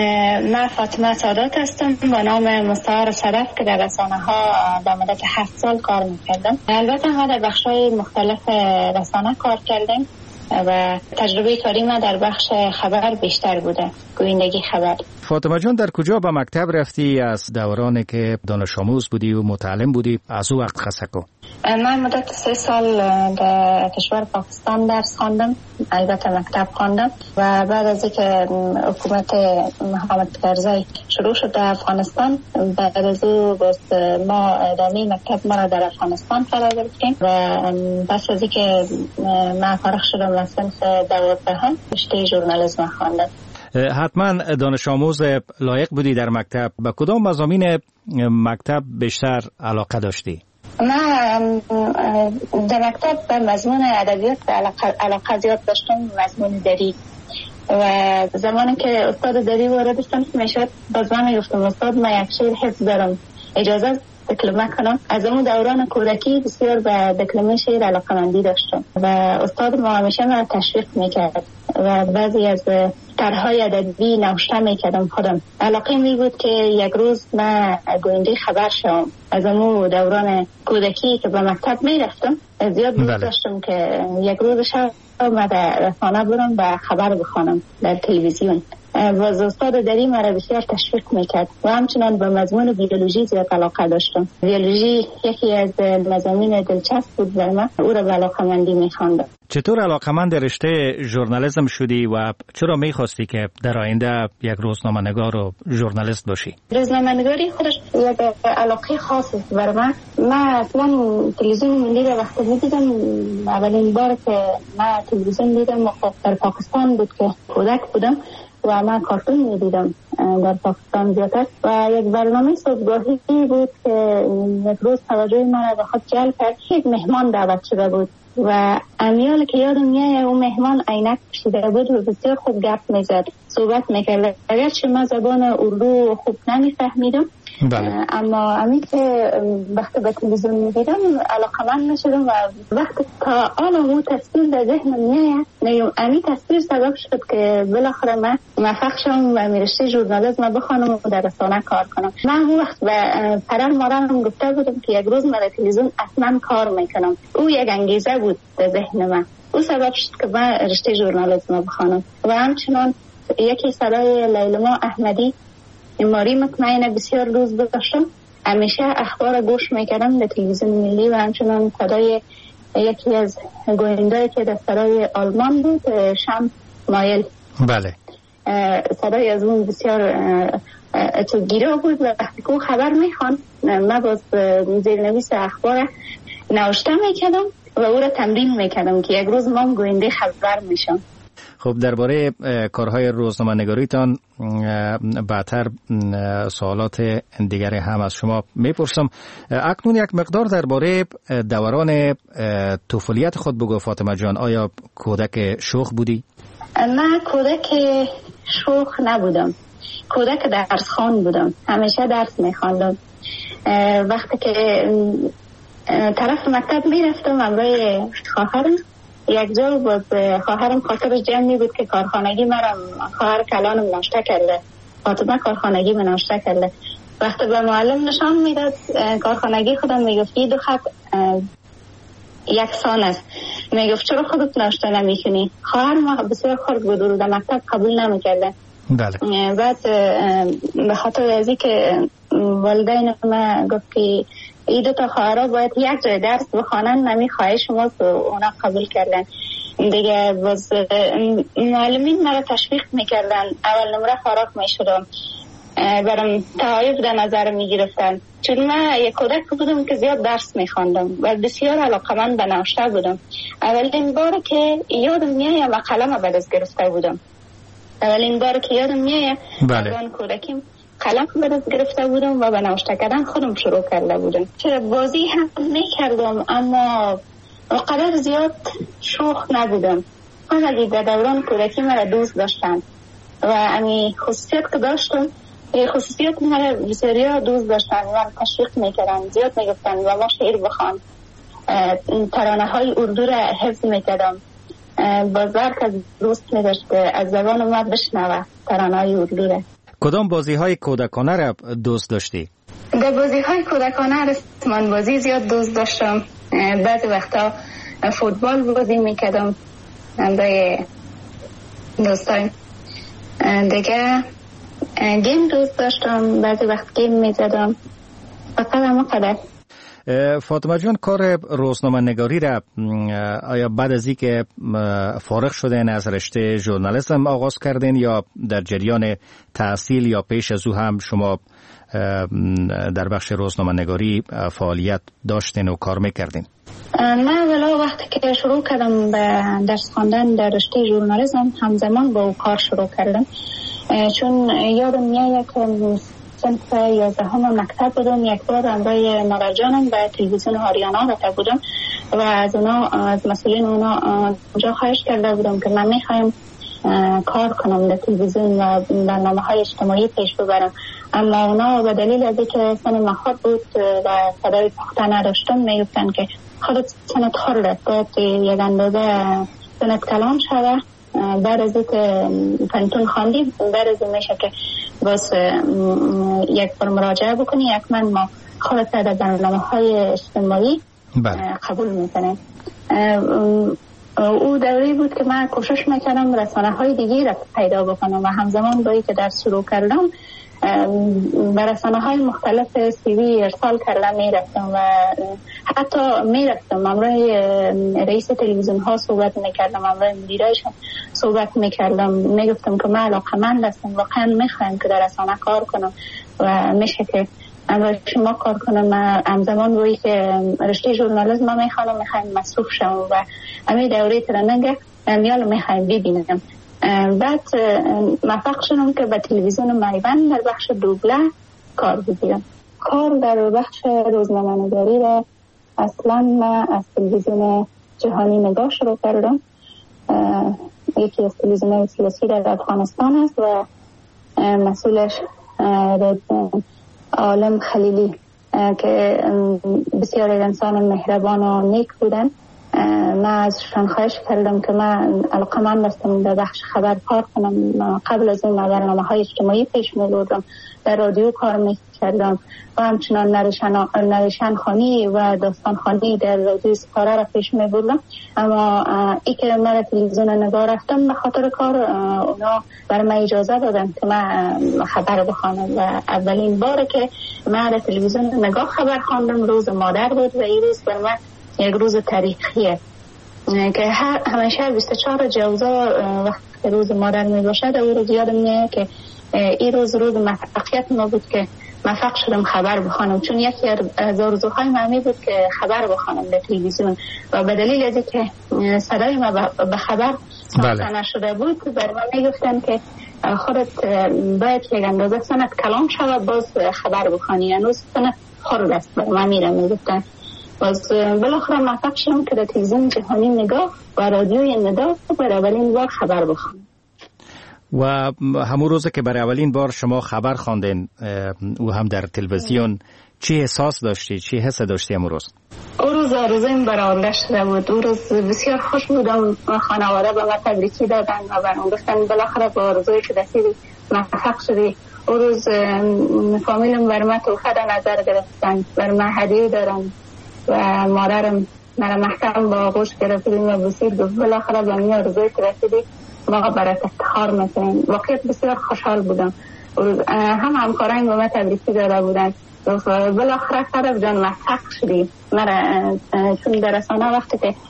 من فاطمه سادات هستم با نام مستعار صدف که در رسانه‌ها در مدت هفت سال کار می‌کردم. البته ما در بخش‌های مختلف رسانه کار کردیم و تجربه کاری ما در بخش خبر بیشتر بوده، گویندگی خبر. فاطمه جان در کجا به مکتب رفتی؟ از دورانی که دانش آموز بودی و متعلم بودی از او وقت خسکو؟ من مدت سه سال در کشور پاکستان درس خواندم، البته مکتب خواندم و بعد از اینکه حکومت محمد کرزی شروع شد در افغانستان، بعد از او باز ما ادامه مکتب ما را در افغانستان فرا گرفتیم و پس از اینکه من فارغ شدم از صنف دوازدهم رشته ژورنالیسم خواندم. حتما دانش آموز لایق بودی در مکتب. به کدام مضامین مکتب بیشتر علاقه داشتی؟ من در مکتب به مضمون ادبیات علاقه زیاد داشتم، مضمون دری. و زمانی که استاد دری وارد صنف میشد باز من میگفتم استاد من یک شعر حفظ دارم، اجازه دکلمه کنم. از اون دوران کودکی بسیار به دکلمه شعر علاقه‌مندی داشتم و استاد ما همیشه من تشویق میکرد و بعضی از طرح‌های ادبی نوشته میکردم خودم. علاقه می بود که یک روز من گوینده خبر شوم. از اون دوران کودکی که به مکتب میرفتم زیاد دوست داشتم که یک روز شب من در رسانه برم و خبر بخوانم در تلویزیون. و استاد دری مرا بسیار تشویق میکرد و همچنان به مضمون بیولوژی زیاد علاقه داشتم. بیولوژی یکی از مضامین دلچسب بود برای من، او را به علاقه‌مندی میخواندم. چطور علاقه‌مند رشته ژورنالیسم شدی و چرا میخواستی که در آینده یک روزنامه‌نگار و ژورنالیست باشی؟ روزنامه‌نگاری خودش یک علاقه خاصه برای من. من اصلا تلویزیون ملی را وقتی میدیدم، اولین بار که من تلویزیون دیدم در پاکستان بود که کودک بودم و من کارتون میدیدم در پاکستان زیادتر و یک برنامه صبحگاهی بود که یک روز توجه من به خود جلب کرد. یک مهمان دعوت شده بود و امیال که یادم میاد اون مهمان عینک پوشیده بود و بسیار خوب گپ میزد، صحبت میکرد. اگرچه من زبان اردو خوب نمیفهمیدم، بله. اما همین که وقتی به تلویزیون میدیدم علاقمند میشدم و وقتی تا آن اون تصویر در ذهنم میاد، همین تصویر سبب شد که بالاخره من موفق شدم و رشته ژورنالیسم بخوانم و در رسانه کار کنم. من اون وقت به پدر مادرم گفته بودم که یک روز من در تلویزیون اصلا کار میکنم. او یک انگیزه بود در ذهن من، او سبب شد که من رشته ژورنالیسم بخوانم. و همچنان یکی صدای لیلما احمدی ماری مطمئنه بسیار روز داشتم، همیشه اخبار گوش میکردم در تلویزیون ملی و همچنان صدای یکی از گوینده‌ای که در صدای آلمان بود، شم مایل. بله. صدای از اون بسیار اتوگیره بود و وقتی که خبر میخوان من باز زیرنویس اخبار نوشته میکردم و او را تمرین میکردم که یک روز ما گوینده خبر میشم. خب درباره کارهای روزنامه‌نگاریتان بعدتر سوالات دیگر هم از شما میپرسم. اکنون یک مقدار درباره دوران طفولیت خود بگو فاطمه جان. آیا کودک شوخ بودی؟ من کودک شوخ نبودم، کودک درس خوان بودم، همیشه درس میخواندم. وقتی که طرف مکتب میرفتم همراه خواهرم، یک جا باز خواهرم خاطرش جمعی بود که کارخانگی مرم خواهر کلانم ناشته کرده، فاطمه کارخانگی من ناشته کرده. وقتی به معلم نشان میداد کارخانگی خودم میگفت دو خط یکسان است، میگفت چرا خودت ناشته نمیکنی؟ خواهر ما بسیار خرد بود و در مکتب قبول نمیکرده. بله. بعد به خاطر ازی که والدین ما گفت که ای دو تا خواهرها باید یک جای درس بخوانن، نمی خواهش شما که اونا قبول کردن دیگه. باز معلمین مرا تشویق میکردن، اول نمره فارغ میشدم، برام تعایف در نظر میگرفتن چون من یک کودک بودم که زیاد درس میخواندم و بسیار علاقمند به نوشته بودم. اولین بار که یادم میاد و قلم به دست گرفته بودم، اولین بار که یادم میاد بله. کودکیم قلم به دست گرفته بودم و به نوشته کردن خودم شروع کرده بودم. چرا بازی هم میکردم اما قدر زیاد شوخ نبودم. همه در دوران کودکی مرا دوست داشتن و امی خصوصیت که داشتم، خصوصیت مرا بسیار دوست داشتن و تشویق میکردن، زیاد میگفتن و ما شعر بخوان، ترانه های اردو را حفظ میکردم. بازار که دوست میداشت از زبان ما بشنوه ترانه های اردو را. کدام بازی های کودکانه را دوست داشتی؟ در بازی های کودکانه من بازی زیاد دوست داشتم. بعضی وقتا فوتبال بازی میکردم برای دوستان دیگه، گیم دوست داشتم، بعضی وقت گیم میزدم. فقط همه قدر. فاطمه جان کار روزنامه نگاری را آیا بعد از اینکه فارغ شدین از رشته ژورنالیسم آغاز کردین یا در جریان تحصیل یا پیش از او هم شما در بخش روزنامه نگاری فعالیت داشتین و کار میکردین؟ من اولا وقتی که شروع کردم به درس خواندن در رشته ژورنالیسم همزمان با او کار شروع کردم، چون یادم میاد که صنف یازدهم مکتب بودم، یک بار همراه مادر جانم به تلویزیون آریانا رفته بودم و از اونا از مسئولین اونا اونجا خواهش کرده بودم که من میخوایم کار کنم در تلویزیون و برنامه های اجتماعی پیش ببرم، اما اونا به دلیل از اینکه سن من خود بود و صدای پخته نداشتم میگفتن که خودت سنت خورده، باید یک اندازه سنت کلان شده، بعد از اینکه پنتون خواندی بعد از این میشه که باز یک بار مراجعه بکنی، یک من ما خودت در برنامه های اجتماعی قبول میکنیم. او دوری بود که من کوشش میکنم رسانه های دیگه را پیدا بکنم و همزمان با که در شروع کردم به رسانه های مختلف سیوی ارسال کردم میرفتم و حتی میرفتم امروز رئیس تلویزیون ها صحبت میکردم، امروز مدیرایشان صحبت میکردم، میگفتم که من علاقمند هستم، واقعا میخوایم که در رسانه کار کنم و میشه که امروز شما کار کنم. همزمان روی که رشته ژورنالیسم ما میخوانم، میخوایم مصروف شم و همین دوره ترننگ امیال میخوایم ببینم. بعد موفق شدم که به تلویزیون میوند در بخش دوبله کار بگیرم. کار در بخش روزنامه‌نگاری را اصلا من از تلویزیون جهانی نگاه شروع کردم. یکی از تلویزیون‌های سیاسی در افغانستان است و مسئولش عالم خلیلی که بسیار انسان مهربان و نیک بودن. من ازشان خواهش کردم که من علاقه‌مند هستم در بخش خبر کار کنم. قبل از این برنامه‌های اجتماعی پیش می‌بردم، در رادیو کار می‌کردم و همچنان نریشن خانی و داستان خانی در رادیو سپاره را پیش می‌بردم. اما ای که من تلویزیون نگاه رفتم به خاطر کار اونا بر من اجازه دادن که من خبر بخوانم و اولین بار که من در تلویزیون نگاه خبر خواندم روز مادر بود و این روز بر من یک روز تاریخیه که همیشه بیست و چهار جوزا وقتی روز مادر می باشد او روز یادم میاد که این روز روز موفقیت ما بود که موفق شدم خبر بخوانم، چون یکی از آرزوهای من بود که خبر بخوانم در تلویزیون و به دلیل از اینکه صدای ما به خبر ساخته نشده بود بر من میگفتن که خودت باید یک اندازه سنت کلام شود باز خبر بخوانی، هنوز سنت خرد است بر من میره میگفتن. باز بالاخره موفق شدم که در تلویزیون جهانی نگاه و رادیوی نگاه برای اولین بار خبر بخوانم. و همون روز که برای اولین بار شما خبر خواندین و هم در تلویزیون چی احساس داشتی؟ چی حس داشتی همون روز؟ اون روز آرزویم برآورده شده بود. اون روز بسیار خوش بودم. خانواده به من تبریکی دادن و برام گفتن بالاخره با آرزویی که رسیدی موفق شدی. اون روز فامیلم بر من تحفه در نظر گرفتن، بر من هدیه دارن و مادرم مرا محکم با آغوش گرفت و بسیر گفت بالاخره به می آرزویی که رسیدی ما برات افتخار میکنیم. واقعیت بسیار خوشحال بودم. هم همکاران به من تبریکی داده بودن بالاخره صدف جان موفق شدی. مرا چون در رسانه وقتی که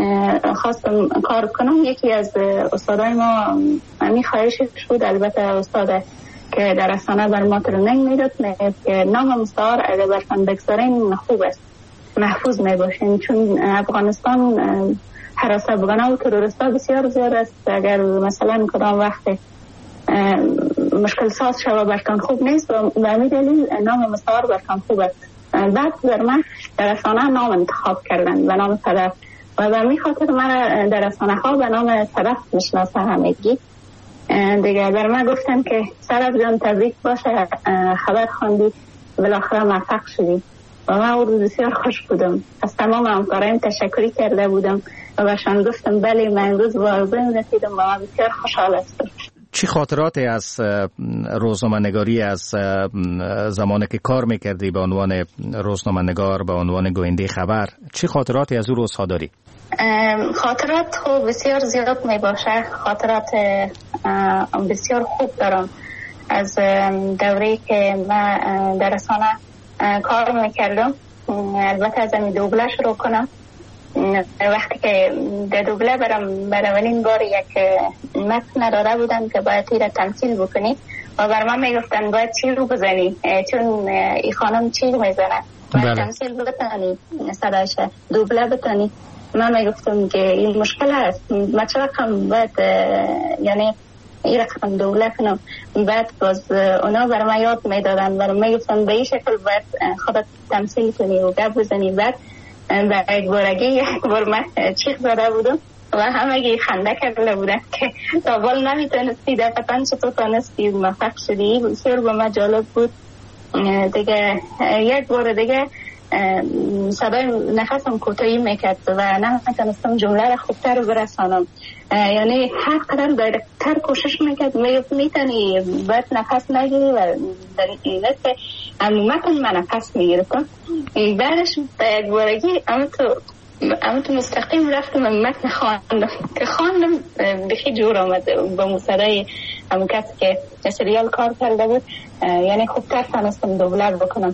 خواستم کار کنم یکی از استادای ما می خواهشش بود، البته استاد که در رسانه بر ما ترنینگ میداد که نام مستعار اگر برتان بگذارین خوب است محفوظ می باشین، چون افغانستان حراس افغان‌ها و تروریست‌ها بسیار زیاد است. اگر مثلا کدام وقت مشکل ساز شوه برتان خوب نیست و به همین دلیل نام مستعار برتان خوب است. بعد در من در رسانه نام انتخاب کردن به نام صدف و به همین خاطر من در رسانه ها به نام صدف میشناسه همگی دیگه. بر من گفتن که صدف جان تبریک باشه خبر خواندی بالاخره موفق شدی و من او روز بسیار خوش بودم. از تمام همکارایم تشکری کرده بودم و بهشان گفتم بله من امروز با آرزویم رسیدم و من بسیار خوشحال هستم. چی خاطراتی از روزنامه‌نگاری از زمانی که کار میکردی به عنوان روزنامه‌نگار به عنوان گوینده خبر، چی خاطراتی از اون روزها داری؟ خاطرات خوب بسیار زیاد می باشه. خاطرات بسیار خوب دارم از دوره‌ای که من در رسانه کار میکردم. البته از این دوبله شروع کنم. وقتی که در دوبله برم برای اولین بار یک متن داده بودن که باید تیر تمثیل بکنی و بر من میگفتن باید چی رو بزنی چون این خانم چی رو میزنه باید تمثیل بتانی صدایش دوبله بتانی. من میگفتم که این مشکل هست من چه رقم باید یعنی این رقم دوله کنم. بعد باز اونا برای من یاد میدادن برای من میگفتن به این شکل باید خودت تمثیل کنی و گپ بزنی. بعد و یک بارگی یک بار من چیخ زده بودم و همه خنده کرده بودن که تا بال نمیتونستی دقیقا چطور تانستی موفق شدی. بسیار با من جالب بود دیگه. یک بار دیگه صدای نفسم کوتاهی میکرد و نمیتونستم جمله را خوبتر برسانم. یعنی هر قدر دایرکتر کوشش میکرد میتونی باید نفس نگیری و در این است که عمومتا من نفس میگرفتم. بعدش به یک بارگی اما تو مستقیم رفتم متن خواندم که خواندم بخی جور آمد با موسیقی همون کسی که سریال کار کرده بود. یعنی خوبتر تانستم دوبلر بکنم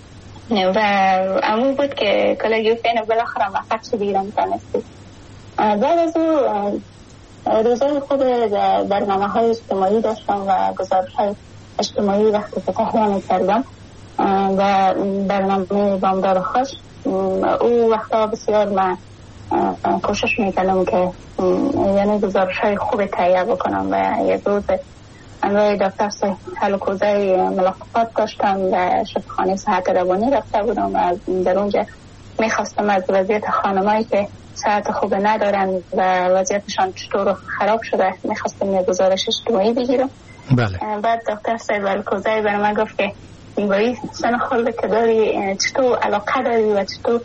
و امون بود که کلاگیو فین بالاخره موفق شدی ایران تانستی. بعد از او روزای خود برنامه های اجتماعی داشتم و گزارش های اجتماعی وقتی که تهیه میکردم و برنامه بامدار خوش او وقتا بسیار من کوشش میکنم که یعنی گزارش های خوب تهیه بکنم و یک روز امروی دکتر هلوکوزه ملاقات داشتم و شفاخانه صحت روانی رفته بودم و در اونجا میخواستم از وضعیت خانمایی که صحت خوب ندارن و وضعیتشان چطور خراب شده میخواستم یک گزارش اجتماعی بگیرم. بله. بعد دکتر صاحب هلوکوزه برای من گفت که با این سن خلده که داری چطور علاقه داری و چطور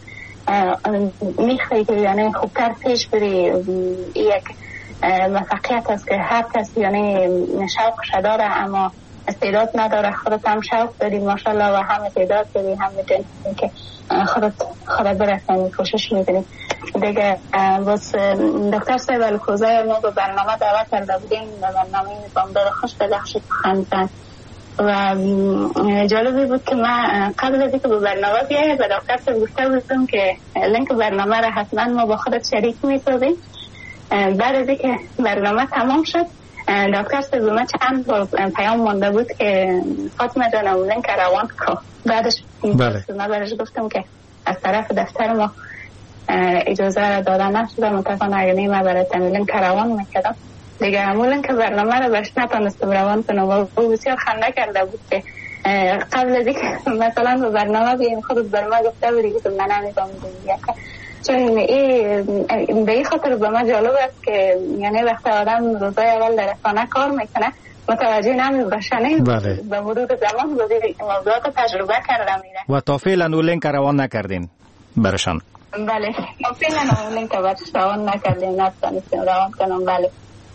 میخوایی که یعنی خوبتر پیش بری. یک موفقیت است که هر کسی یعنی شوقش داره اما استعداد نداره. خودت هم شوق داری ماشاءالله و هم استعداد داری هم میتونی که خودت خودت برسانی کوشش میکنی دیگه. باز دکتر صاحب هلوکوزه ما به برنامه دعوت کرده بودیم به برنامه بامداد خوش بدخشید خندن و جالبی بود که من قبل از اینکه به برنامه بیایم به دکتر صاحب گفته بودم که لینک برنامه را حتما ما با خودت شریک میسازیم. بعد از اینکه برنامه تمام شد دکتر صاحب ما چند بار پیام مانده بود که فاطمه جانم لینک روان کو. بعدش بله. من برش گفتم که از طرف دفتر ما اجازه را داده نشده متاسفانه اگر نه من برای تمرین روان میکردم دیگه. همون که برنامه را برش نتونستم روان کنم و او بسیار خنده کرده بود که قبل از اینکه مثلا به برنامه بیایم خودت بر ما گفته بودی که من نمیفهمیدم دیگه. چون این به این خاطر به من جالب است که یعنی وقتی آدم روزای اول در رسانه کار میکنه متوجه نمیشه. بله. به مرور زمان موضوعات تجربه کرده میره و تا فعلا اون لینک روان نکردین برشان. بله تا فعلا اون لینک برش روان نکردیم نتونستیم روان کنم. بله.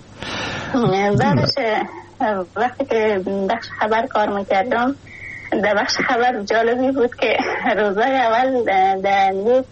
بعدش وقتی که بخش خبر کار میکردم در بخش خبر جالبی بود که روزای اول در نیوز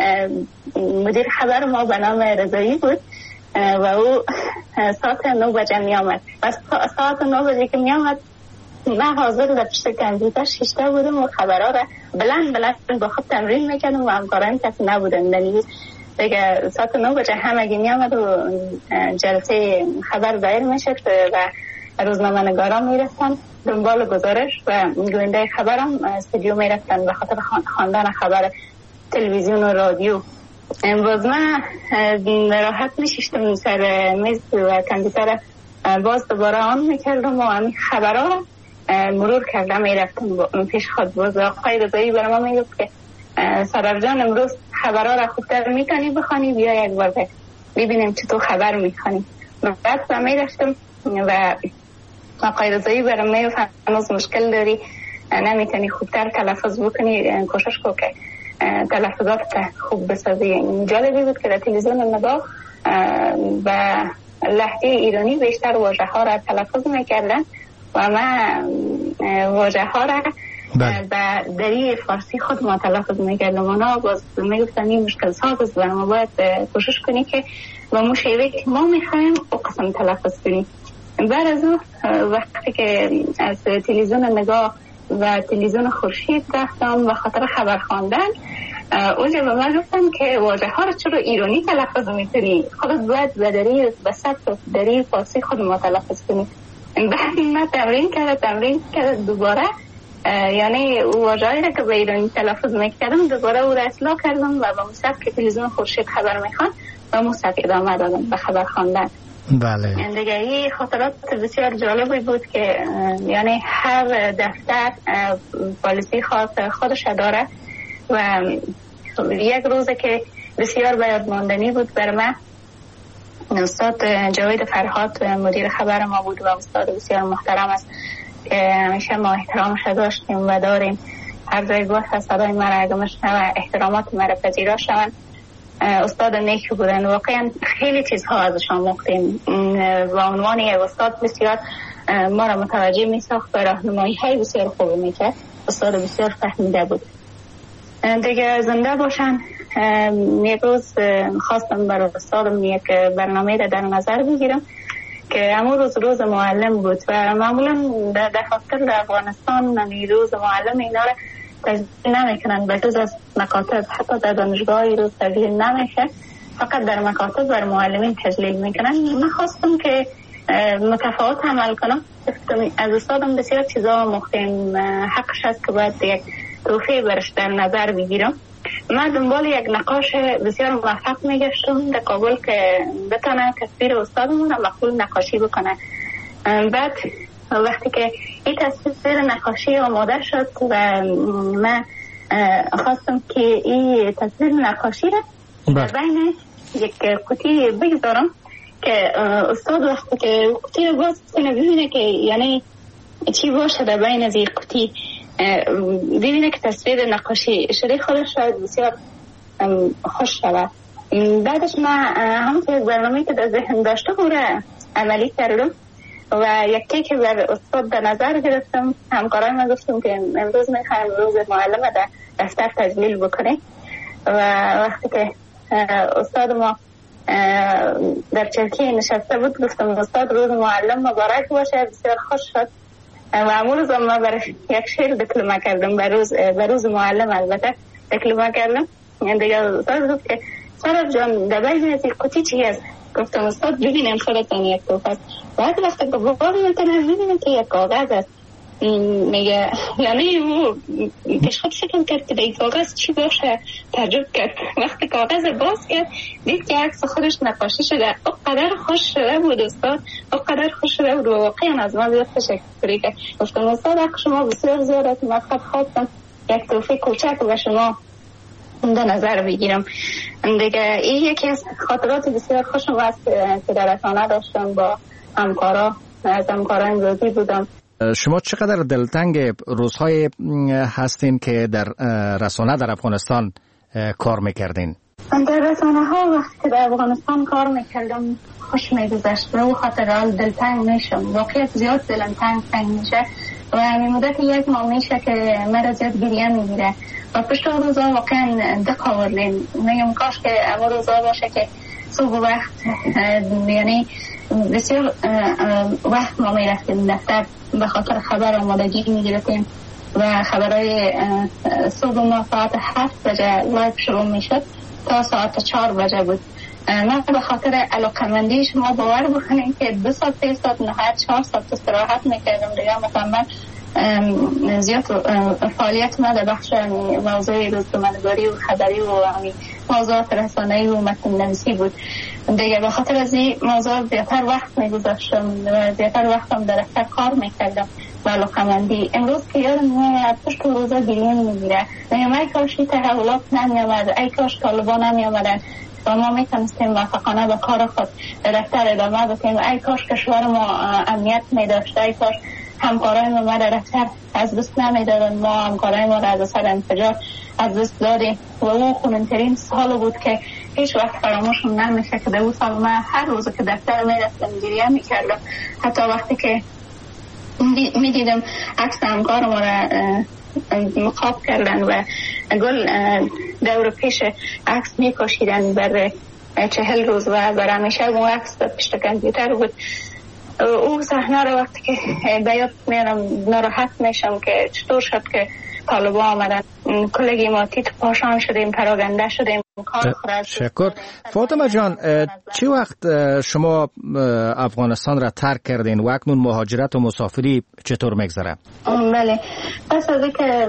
مدیر خبر ما به نام رضایی بود و او ساعت نو بجه می آمد و ساعت نو بجه که می آمد من حاضر در پشت کامپیوتر شیشته بودم و خبرها را بلند بلند با خود تمرین میکردم و همکاران کسی نبودن دنیز دیگه. ساعت نو بجه همگی می آمد و جلسه خبر دایر میشد و روزنامه نگاران میرفتن دنبال گزارش و گوینده خبرم استودیو میرفتن به خاطر خواندن خبر تلویزیون و رادیو. امروز من راحت میشیشتم سر میز و کامپیوتر باز دوباره آن میکردم و همین خبرها را مرور کردم میرفتم پیش خود. باز آقای رضایی برای ما میگفت که سرر جان امروز خبرها را خوبتر میتونی بخوانی بیا یک بار ببینیم چطور خبر میخوانی. بعد و میرفتم و آقای رضایی برای میگفت هنوز مشکل داری نمیتونی خوبتر تلفظ بکنی کوشش کن که تلفظات خوب بسازی. جالبی بود که در تلویزیون نگاه و لهجه ایرانی بیشتر واژه ها را تلفظ میکردن و من واژه ها را و دری فارسی خود ما تلفظ میکردم. اونا باز میگفتن این مشکل ساز است و ما باید کوشش کنی که با مشکلی که ما میخوایم او قسم تلفظ کنیم. بعد از اون وقتی که از تلویزیون نگاه و تلویزیون خورشید رفتم و خاطر خبر خواندن اونجا به من گفتن که واژه ها رو چرا ایرانی تلفظ میکنی خودت باید بدری به سبت دری فارسی خود ما تلفظ کنی. بعد من تمرین کرده تمرین کرده دوباره یعنی واژه هایی که به ایرانی تلفظ میکردم دوباره او را اصلاح کردم و به مصحف که تلویزیون خورشید خبر میخوان و مصحف ادامه دادم به خبر خواندن. بله. دیگه این خاطرات بسیار جالبی بود که یعنی هر دفتر پالیسی خاص خودش داره و یک روز که بسیار باید ماندنی بود بر من استاد جاوید فرهاد مدیر خبر ما بود و استاد بسیار محترم است که همیشه ما احترامش داشتیم و داریم. هر جای گفت صدای ما را اگه مشنوه احترامات ما را پذیرا شوند. استاد نیکی بودن واقعا خیلی چیزها ازشان آموختیم و عنوان یک استاد بسیار ما را متوجه می ساخت و راهنمایی های بسیار خوب می کرد. استاد بسیار فهمیده بود. دیگه زنده باشن. یک روز خواستم برای استادم یک برنامه را در نظر بگیرم که همون روز روز معلم بود و معمولا در دفاتر در افغانستان روز معلم اینا را تجلیل نمیکنن به جز از مکاتب. حتی در دانشگاه روز تجلیل نمیشه فقط در مکاتب بر معلمین تجلیل میکنن. من خواستم که متفاوت عمل کنم. از استادم بسیار چیزا آموختیم. حقش است که باید یک توفیه برش در نظر بگیرم من دنبال یک نقاش بسیار موفق میگشتم در کابل که بتانه تصویر استادمون مقبول نقاشی بکنه. بعد وقتی که این تصویر نقاشی آماده شد و من خواستم که این تصویر نقاشی را بین یک قوطی بگذارم که استاد وقتی که قوطی رو باز کنه ببینه که یعنی چی باشه در بین از این قوطی، ببینه که تصویر نقاشی شده خودش شاید بسیار خوش شود. بعدش من همون یک برنامه که در ذهن داشته بوده عملی کردم و یکی که بر استاد در نظر گرفتم. همکارای من گفتم که امروز میخوایم روز معلم در دفتر تجلیل بکنه و وقتی که استاد ما در چرکی نشسته بود گفتم استاد روز معلم مبارک باشه. بسیار خوش شد و امروز ما برای یک شعر دکلمه کردم بر روز بر روز معلم البته دکلمه کردم. دیگه استاد گفت که سراب جان در بین از این قوطی چی است؟ گفتم استاد ببینیم خودتان یک توفه است. بعد وقتی که بابا میتونه ببینیم که یک کاغذ است. میگه یعنی او پیشخود فکر کرد که این کاغذ چی باشه، تعجب کرد. وقتی کاغذ باز کرد دید که عکس خودش نقاشی شده. او قدر خوش شده بود استاد، او قدر خوش شده بود و واقعا از ما زیاد تشکر کرد. گفتم استاد حق شما بسیار زیاد است، من فقط خواستم یک توفه کوچک به شما در نظر بگیرم. دیگه این یکی از خاطرات بسیار خوشم است که در رسانه داشتم با همکارا از همکاران امروزی بودم. شما چقدر دلتنگ روزهای هستین که در رسانه در افغانستان کار میکردین؟ در رسانه ها وقتی که در افغانستان کار میکردم خوش میگذشت و او خاطر دلتنگ میشم. واقعیت زیاد دلم تنگ تنگ میشه و همین مدت یک ماه میشه که مرا زیاد گریه میگیره و پشت روزا واقعا دق آوردیم. میگم کاش که اما روزا باشه که صبح وقت یعنی بسیار وقت ما میرفتیم دفتر به خاطر خبر آمادگی میگرفتیم و خبرهای صبح ما ساعت هفت بجه لایف شروع میشد تا ساعت چهار بجه بود. من به خاطر علاقمندی شما باور بکنیم که دو ساعت سه ساعت نهایت چهار ساعت استراحت میکردم. دیگه مثلا من زیاد فعالیت ما در بخش موضوع روزنامه‌نگاری و خبری و موضوعات رسانه‌ای و متن نویسی بود. دیگه به خاطر از این موضوع زیادتر وقت میگذاشتم و زیادتر وقتم در دفتر کار میکردم و علاقمندی. امروز که یادم میاد پشت روزا گریه میگیره. میگم ای کاش این تحولات نمیامد، ای کاش طالبان نمیامدن و ما میتونستیم موفقانه به کار خود در دفتر ادامه بدیم. ای کاش کشور ما امنیت میداشت، ای کاش همکارای ما در دفتر از دست نمیدادن. ما همکارای ما از اثر انفجار از دست دادیم و اون خونن‌ترین سال بود که هیچ وقت فراموشم نمیشه که در اون سال من هر روز که دفتر میرفتم گریه میکردم. حتی وقتی که میدیدم عکس همکار ما را مقاب کردن و گل دور پیش عکس میکشیدن بر چهل روز و بر همیشه اون عکس پشت کامپیوتر بود. او صحنه رو وقتی که به یاد میارم ناراحت میشم که چطور شد که طالبان آمدن کلگی ما تیت پاشان شدیم، پراگنده شدیم. شکر. فاطمه جان، چی وقت شما افغانستان را ترک کردین و اکنون مهاجرت و مسافری چطور میگذره؟ بله، پس از اینکه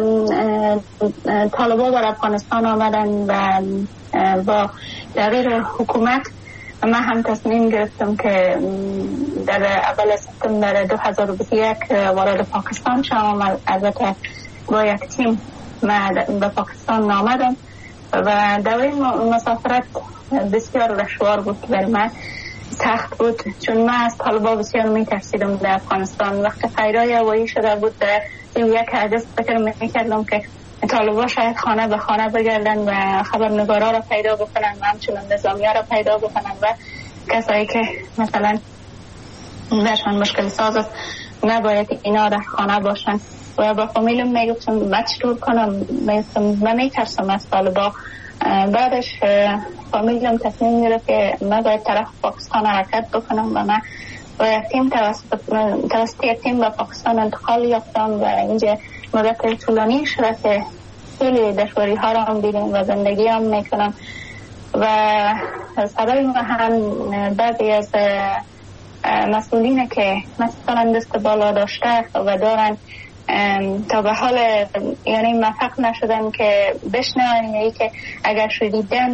طالبان بر افغانستان آمدن و با تغییر حکومت من هم تصمیم گرفتم که در اول سپتامبر دو هزار و بیست و یک وارد پاکستان شدم. البته با یک تیم من به پاکستان آمدم و دوره مسافرت بسیار دشوار بود برای من، سخت بود، چون من از طالبان بسیار میترسیدم در افغانستان. وقتی خیرای هوایی شده بود در یک حدث فکر میکردم که طالبان شاید خانه به خانه بگردن و خبرنگارا را پیدا بکنن و همچنان نظامی‌ها را پیدا بکنن و کسایی که مثلا برشان مشکل ساز است نباید اینا در خانه باشن. و با فامیلم میگفتم من چطور کنم، من میترسم از طالبان. بعدش فامیلم تصمیم گرفت که من باید طرف پاکستان حرکت بکنم و من با یک تیم توسط یک تیم به پاکستان انتقال یافتم و اینجا مدت طولانی شده که خیلی دشواری ها را هم دیدیم و زندگی هم میکنم و صدای ما هم بعضی از مسئولین که مثلا دست بالا داشته و دارن تا به حال یعنی موفق نشدم که بشنون، یعنی که اگر شدیدن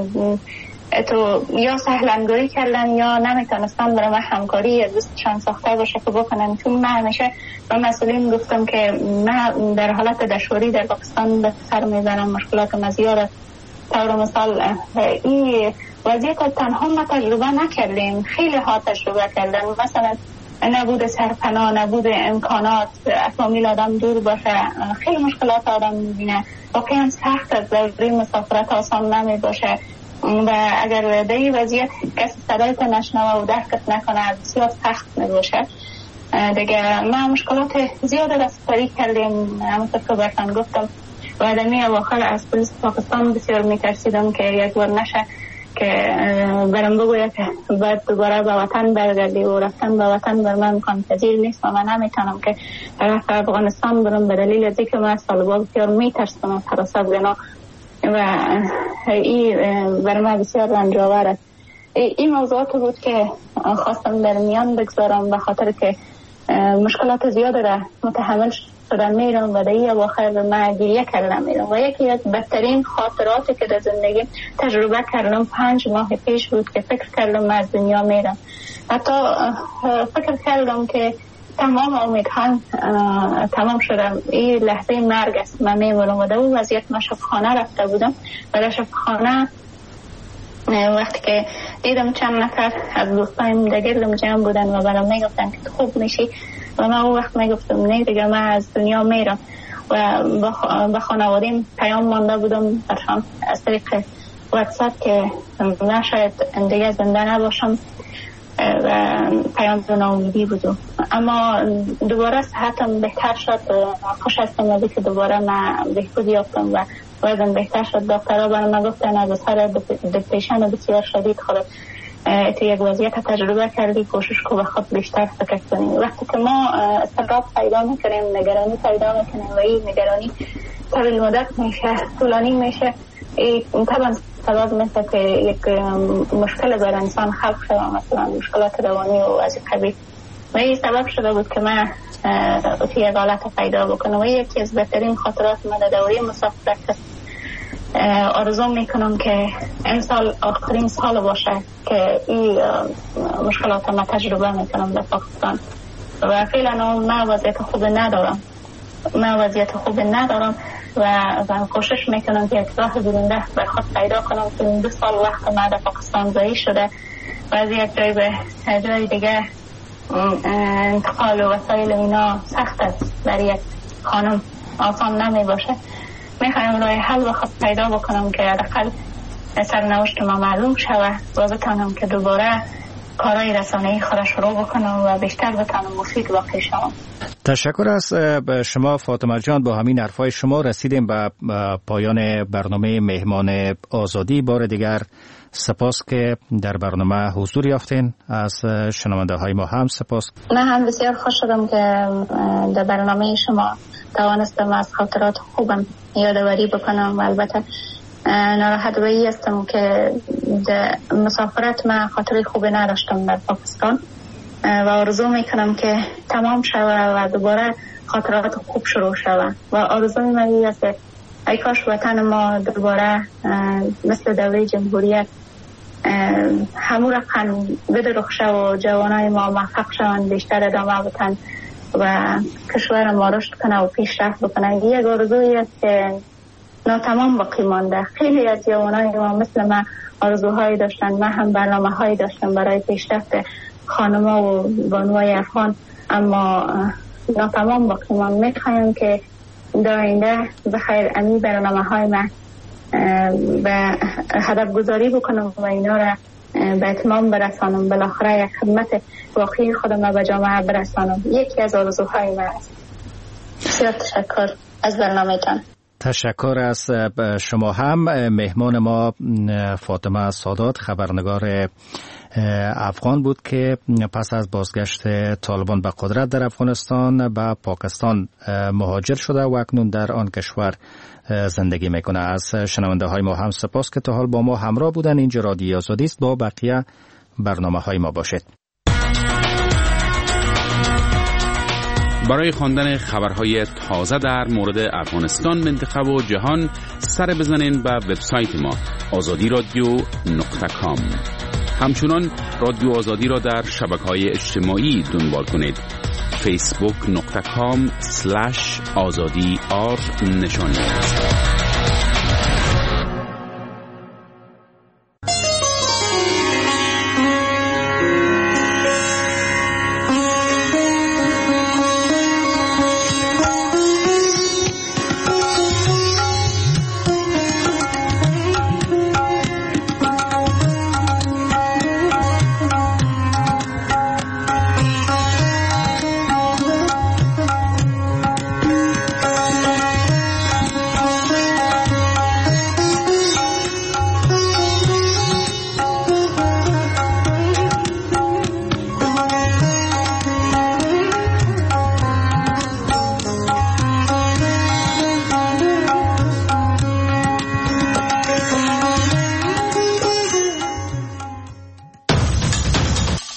تو یا سهلنگاری کردن یا نمیتونستن برای من همکاری دوستشان ساخته باشه که بکنن. چون من همیشه به مسئولین گفتم که من در حالت دشواری در پاکستان به سر میزنم، مشکلات مزیار. طور مثال این وضعیت تنها ما تجربه نکردیم، خیلی ها تجربه کردن. مثلا نبود سرپناه، نبود امکانات، فامیل آدم دور باشه، خیلی مشکلات آدم میبینه. واقعا سخت از دوری مسافرت آسان نمی باشه و اگر در این وضعیت کسی صدایت نشنوه و درکت نکنه بسیار سخت می باشه. دیگه ما مشکلات زیاد رسپاری کردیم. همونطور که برتن گفتم و آدمی اواخر از پلیس پاکستان بسیار میترسیدم که یک بار نشه که برم بگوید که باید دوباره به وطن برگردی و رفتن به وطن بر من امکان پذیر نیست و من نمیتونم که طرف افغانستان برم به دلیل از اینکه من سالبا بسیار میترسم از حراست بنا و این بر من بسیار رنجاور است. این موضوعات بود که خواستم در میان بگذارم به خاطر که مشکلات زیاد را متحمل شدن میرم و در این اواخر من گریه کردم میرم و یکی از بدترین خاطراتی که در زندگی تجربه کردم پنج ماه پیش بود که فکر کردم من از دنیا میرم. حتی فکر کردم که تمام امیدهام تمام شدم، این لحظه مرگ است، من میمونم. و در اون وضعیت من شفاخانه رفته بودم و در شفاخانه وقتی که دیدم چند نفر از دوستایم در گردم جمع بودن و برام میگفتن که خوب میشی و من اون وقت میگفتم نه دیگه من از دنیا میرم و به خانوادیم پیام مانده بودم برشان از طریق واتساپ که من شاید دیگه زنده نباشم و پیام دو ناامیدی بودم. اما دوباره صحتم بهتر شد و خوش هستم از که دوباره من بهبود یافتم و وزن بهتر شد. دکترها برای من گفتن از اثر دپریشن بسیار شدید خودت تو یک وضعیت تجربه کردی، کوشش کو به خود بیشتر فکر کنی. وقتی که ما استراب پیدا میکنیم، نگرانی پیدا میکنیم و این نگرانی طویل مدت میشه، طولانی میشه، این طبعا سبب میشه که یک مشکل بر انسان خلق شده، مثلا مشکلات روانی و از قبیل. و این سبب شده بود که من توی یک حالت پیدا بکنم و یکی از بهترین خاطرات من در دوره مسافرت آرزو میکنم که این سال آخرین سال باشه که این مشکلات ما تجربه میکنم در پاکستان و فعلا من وضعیت خوب ندارم من وضعیت خوب ندارم و, و کوشش میکنم که یک راه برنده بر خود پیدا کنم که این دو سال وقت من در پاکستان ضایع شده و از یک جای به جای دیگه انتقال و وسایل اینا سخت است، در یک خانم آسان نمی باشه. میخوایم راه حل و خود پیدا بکنم که حداقل سرنوشت ما معلوم شود و بتانم که دوباره کارهای رسانه‌ای خود شروع بکنم و بیشتر بتانم مفید واقع شوم. تشکر از شما فاطمه جان. با همین حرفای شما رسیدیم به پایان برنامه مهمان آزادی. بار دیگر سپاس که در برنامه حضور یافتین. از شنونده های ما هم سپاس. من هم بسیار خوش شدم که در برنامه شما توانستم از خاطرات خوبم یادآوری بکنم و البته ناراحت به این هستم که در مسافرت من خاطره خوبی نداشتم در پاکستان و آرزو میکنم که تمام شود و دوباره خاطرات خوب شروع شود و آرزوی من این است که ای کاش وطن ما دوباره مثل دوره جمهوریت همون رقم بدرخشه و جوانای ما موفق شوند، بیشتر ادامه بدن و کشور ما رشد کنه و پیشرفت بکنه. یک آرزویی است که ناتمام باقی مانده. خیلی از جوانای ما مثل من آرزوهایی داشتن، من هم برنامه هایی داشتم برای پیشرفت خانما و بانوای افغان، اما ناتمام باقی مانده. میخوایم که در آینده بخیر امی برنامه های من به هدف گذاری بکنم و اینا را به اتمام برسانم، بالاخره یک خدمت واقعی خودم به جامعه برسانم. یکی از آرزوهای من است. بسیار تشکر از برنامه‌تان. تشکر از شما هم. مهمان ما فاطمه سادات، خبرنگار افغان بود که پس از بازگشت طالبان به قدرت در افغانستان به پاکستان مهاجر شده و اکنون در آن کشور زندگی میکنه. از شنونده های ما هم سپاس که تا حال با ما همراه بودن. اینجا رادیو آزادی است. با بقیه برنامه های ما باشید. برای خواندن خبرهای تازه در مورد افغانستان، منطقه و جهان سر بزنین به وبسایت ما آزادی رادیو نقطه کام. همچنان رادیو آزادی را در شبکه‌های اجتماعی دنبال کنید. فیسبوک نقطه کام سلش آزادی آر نشانی است.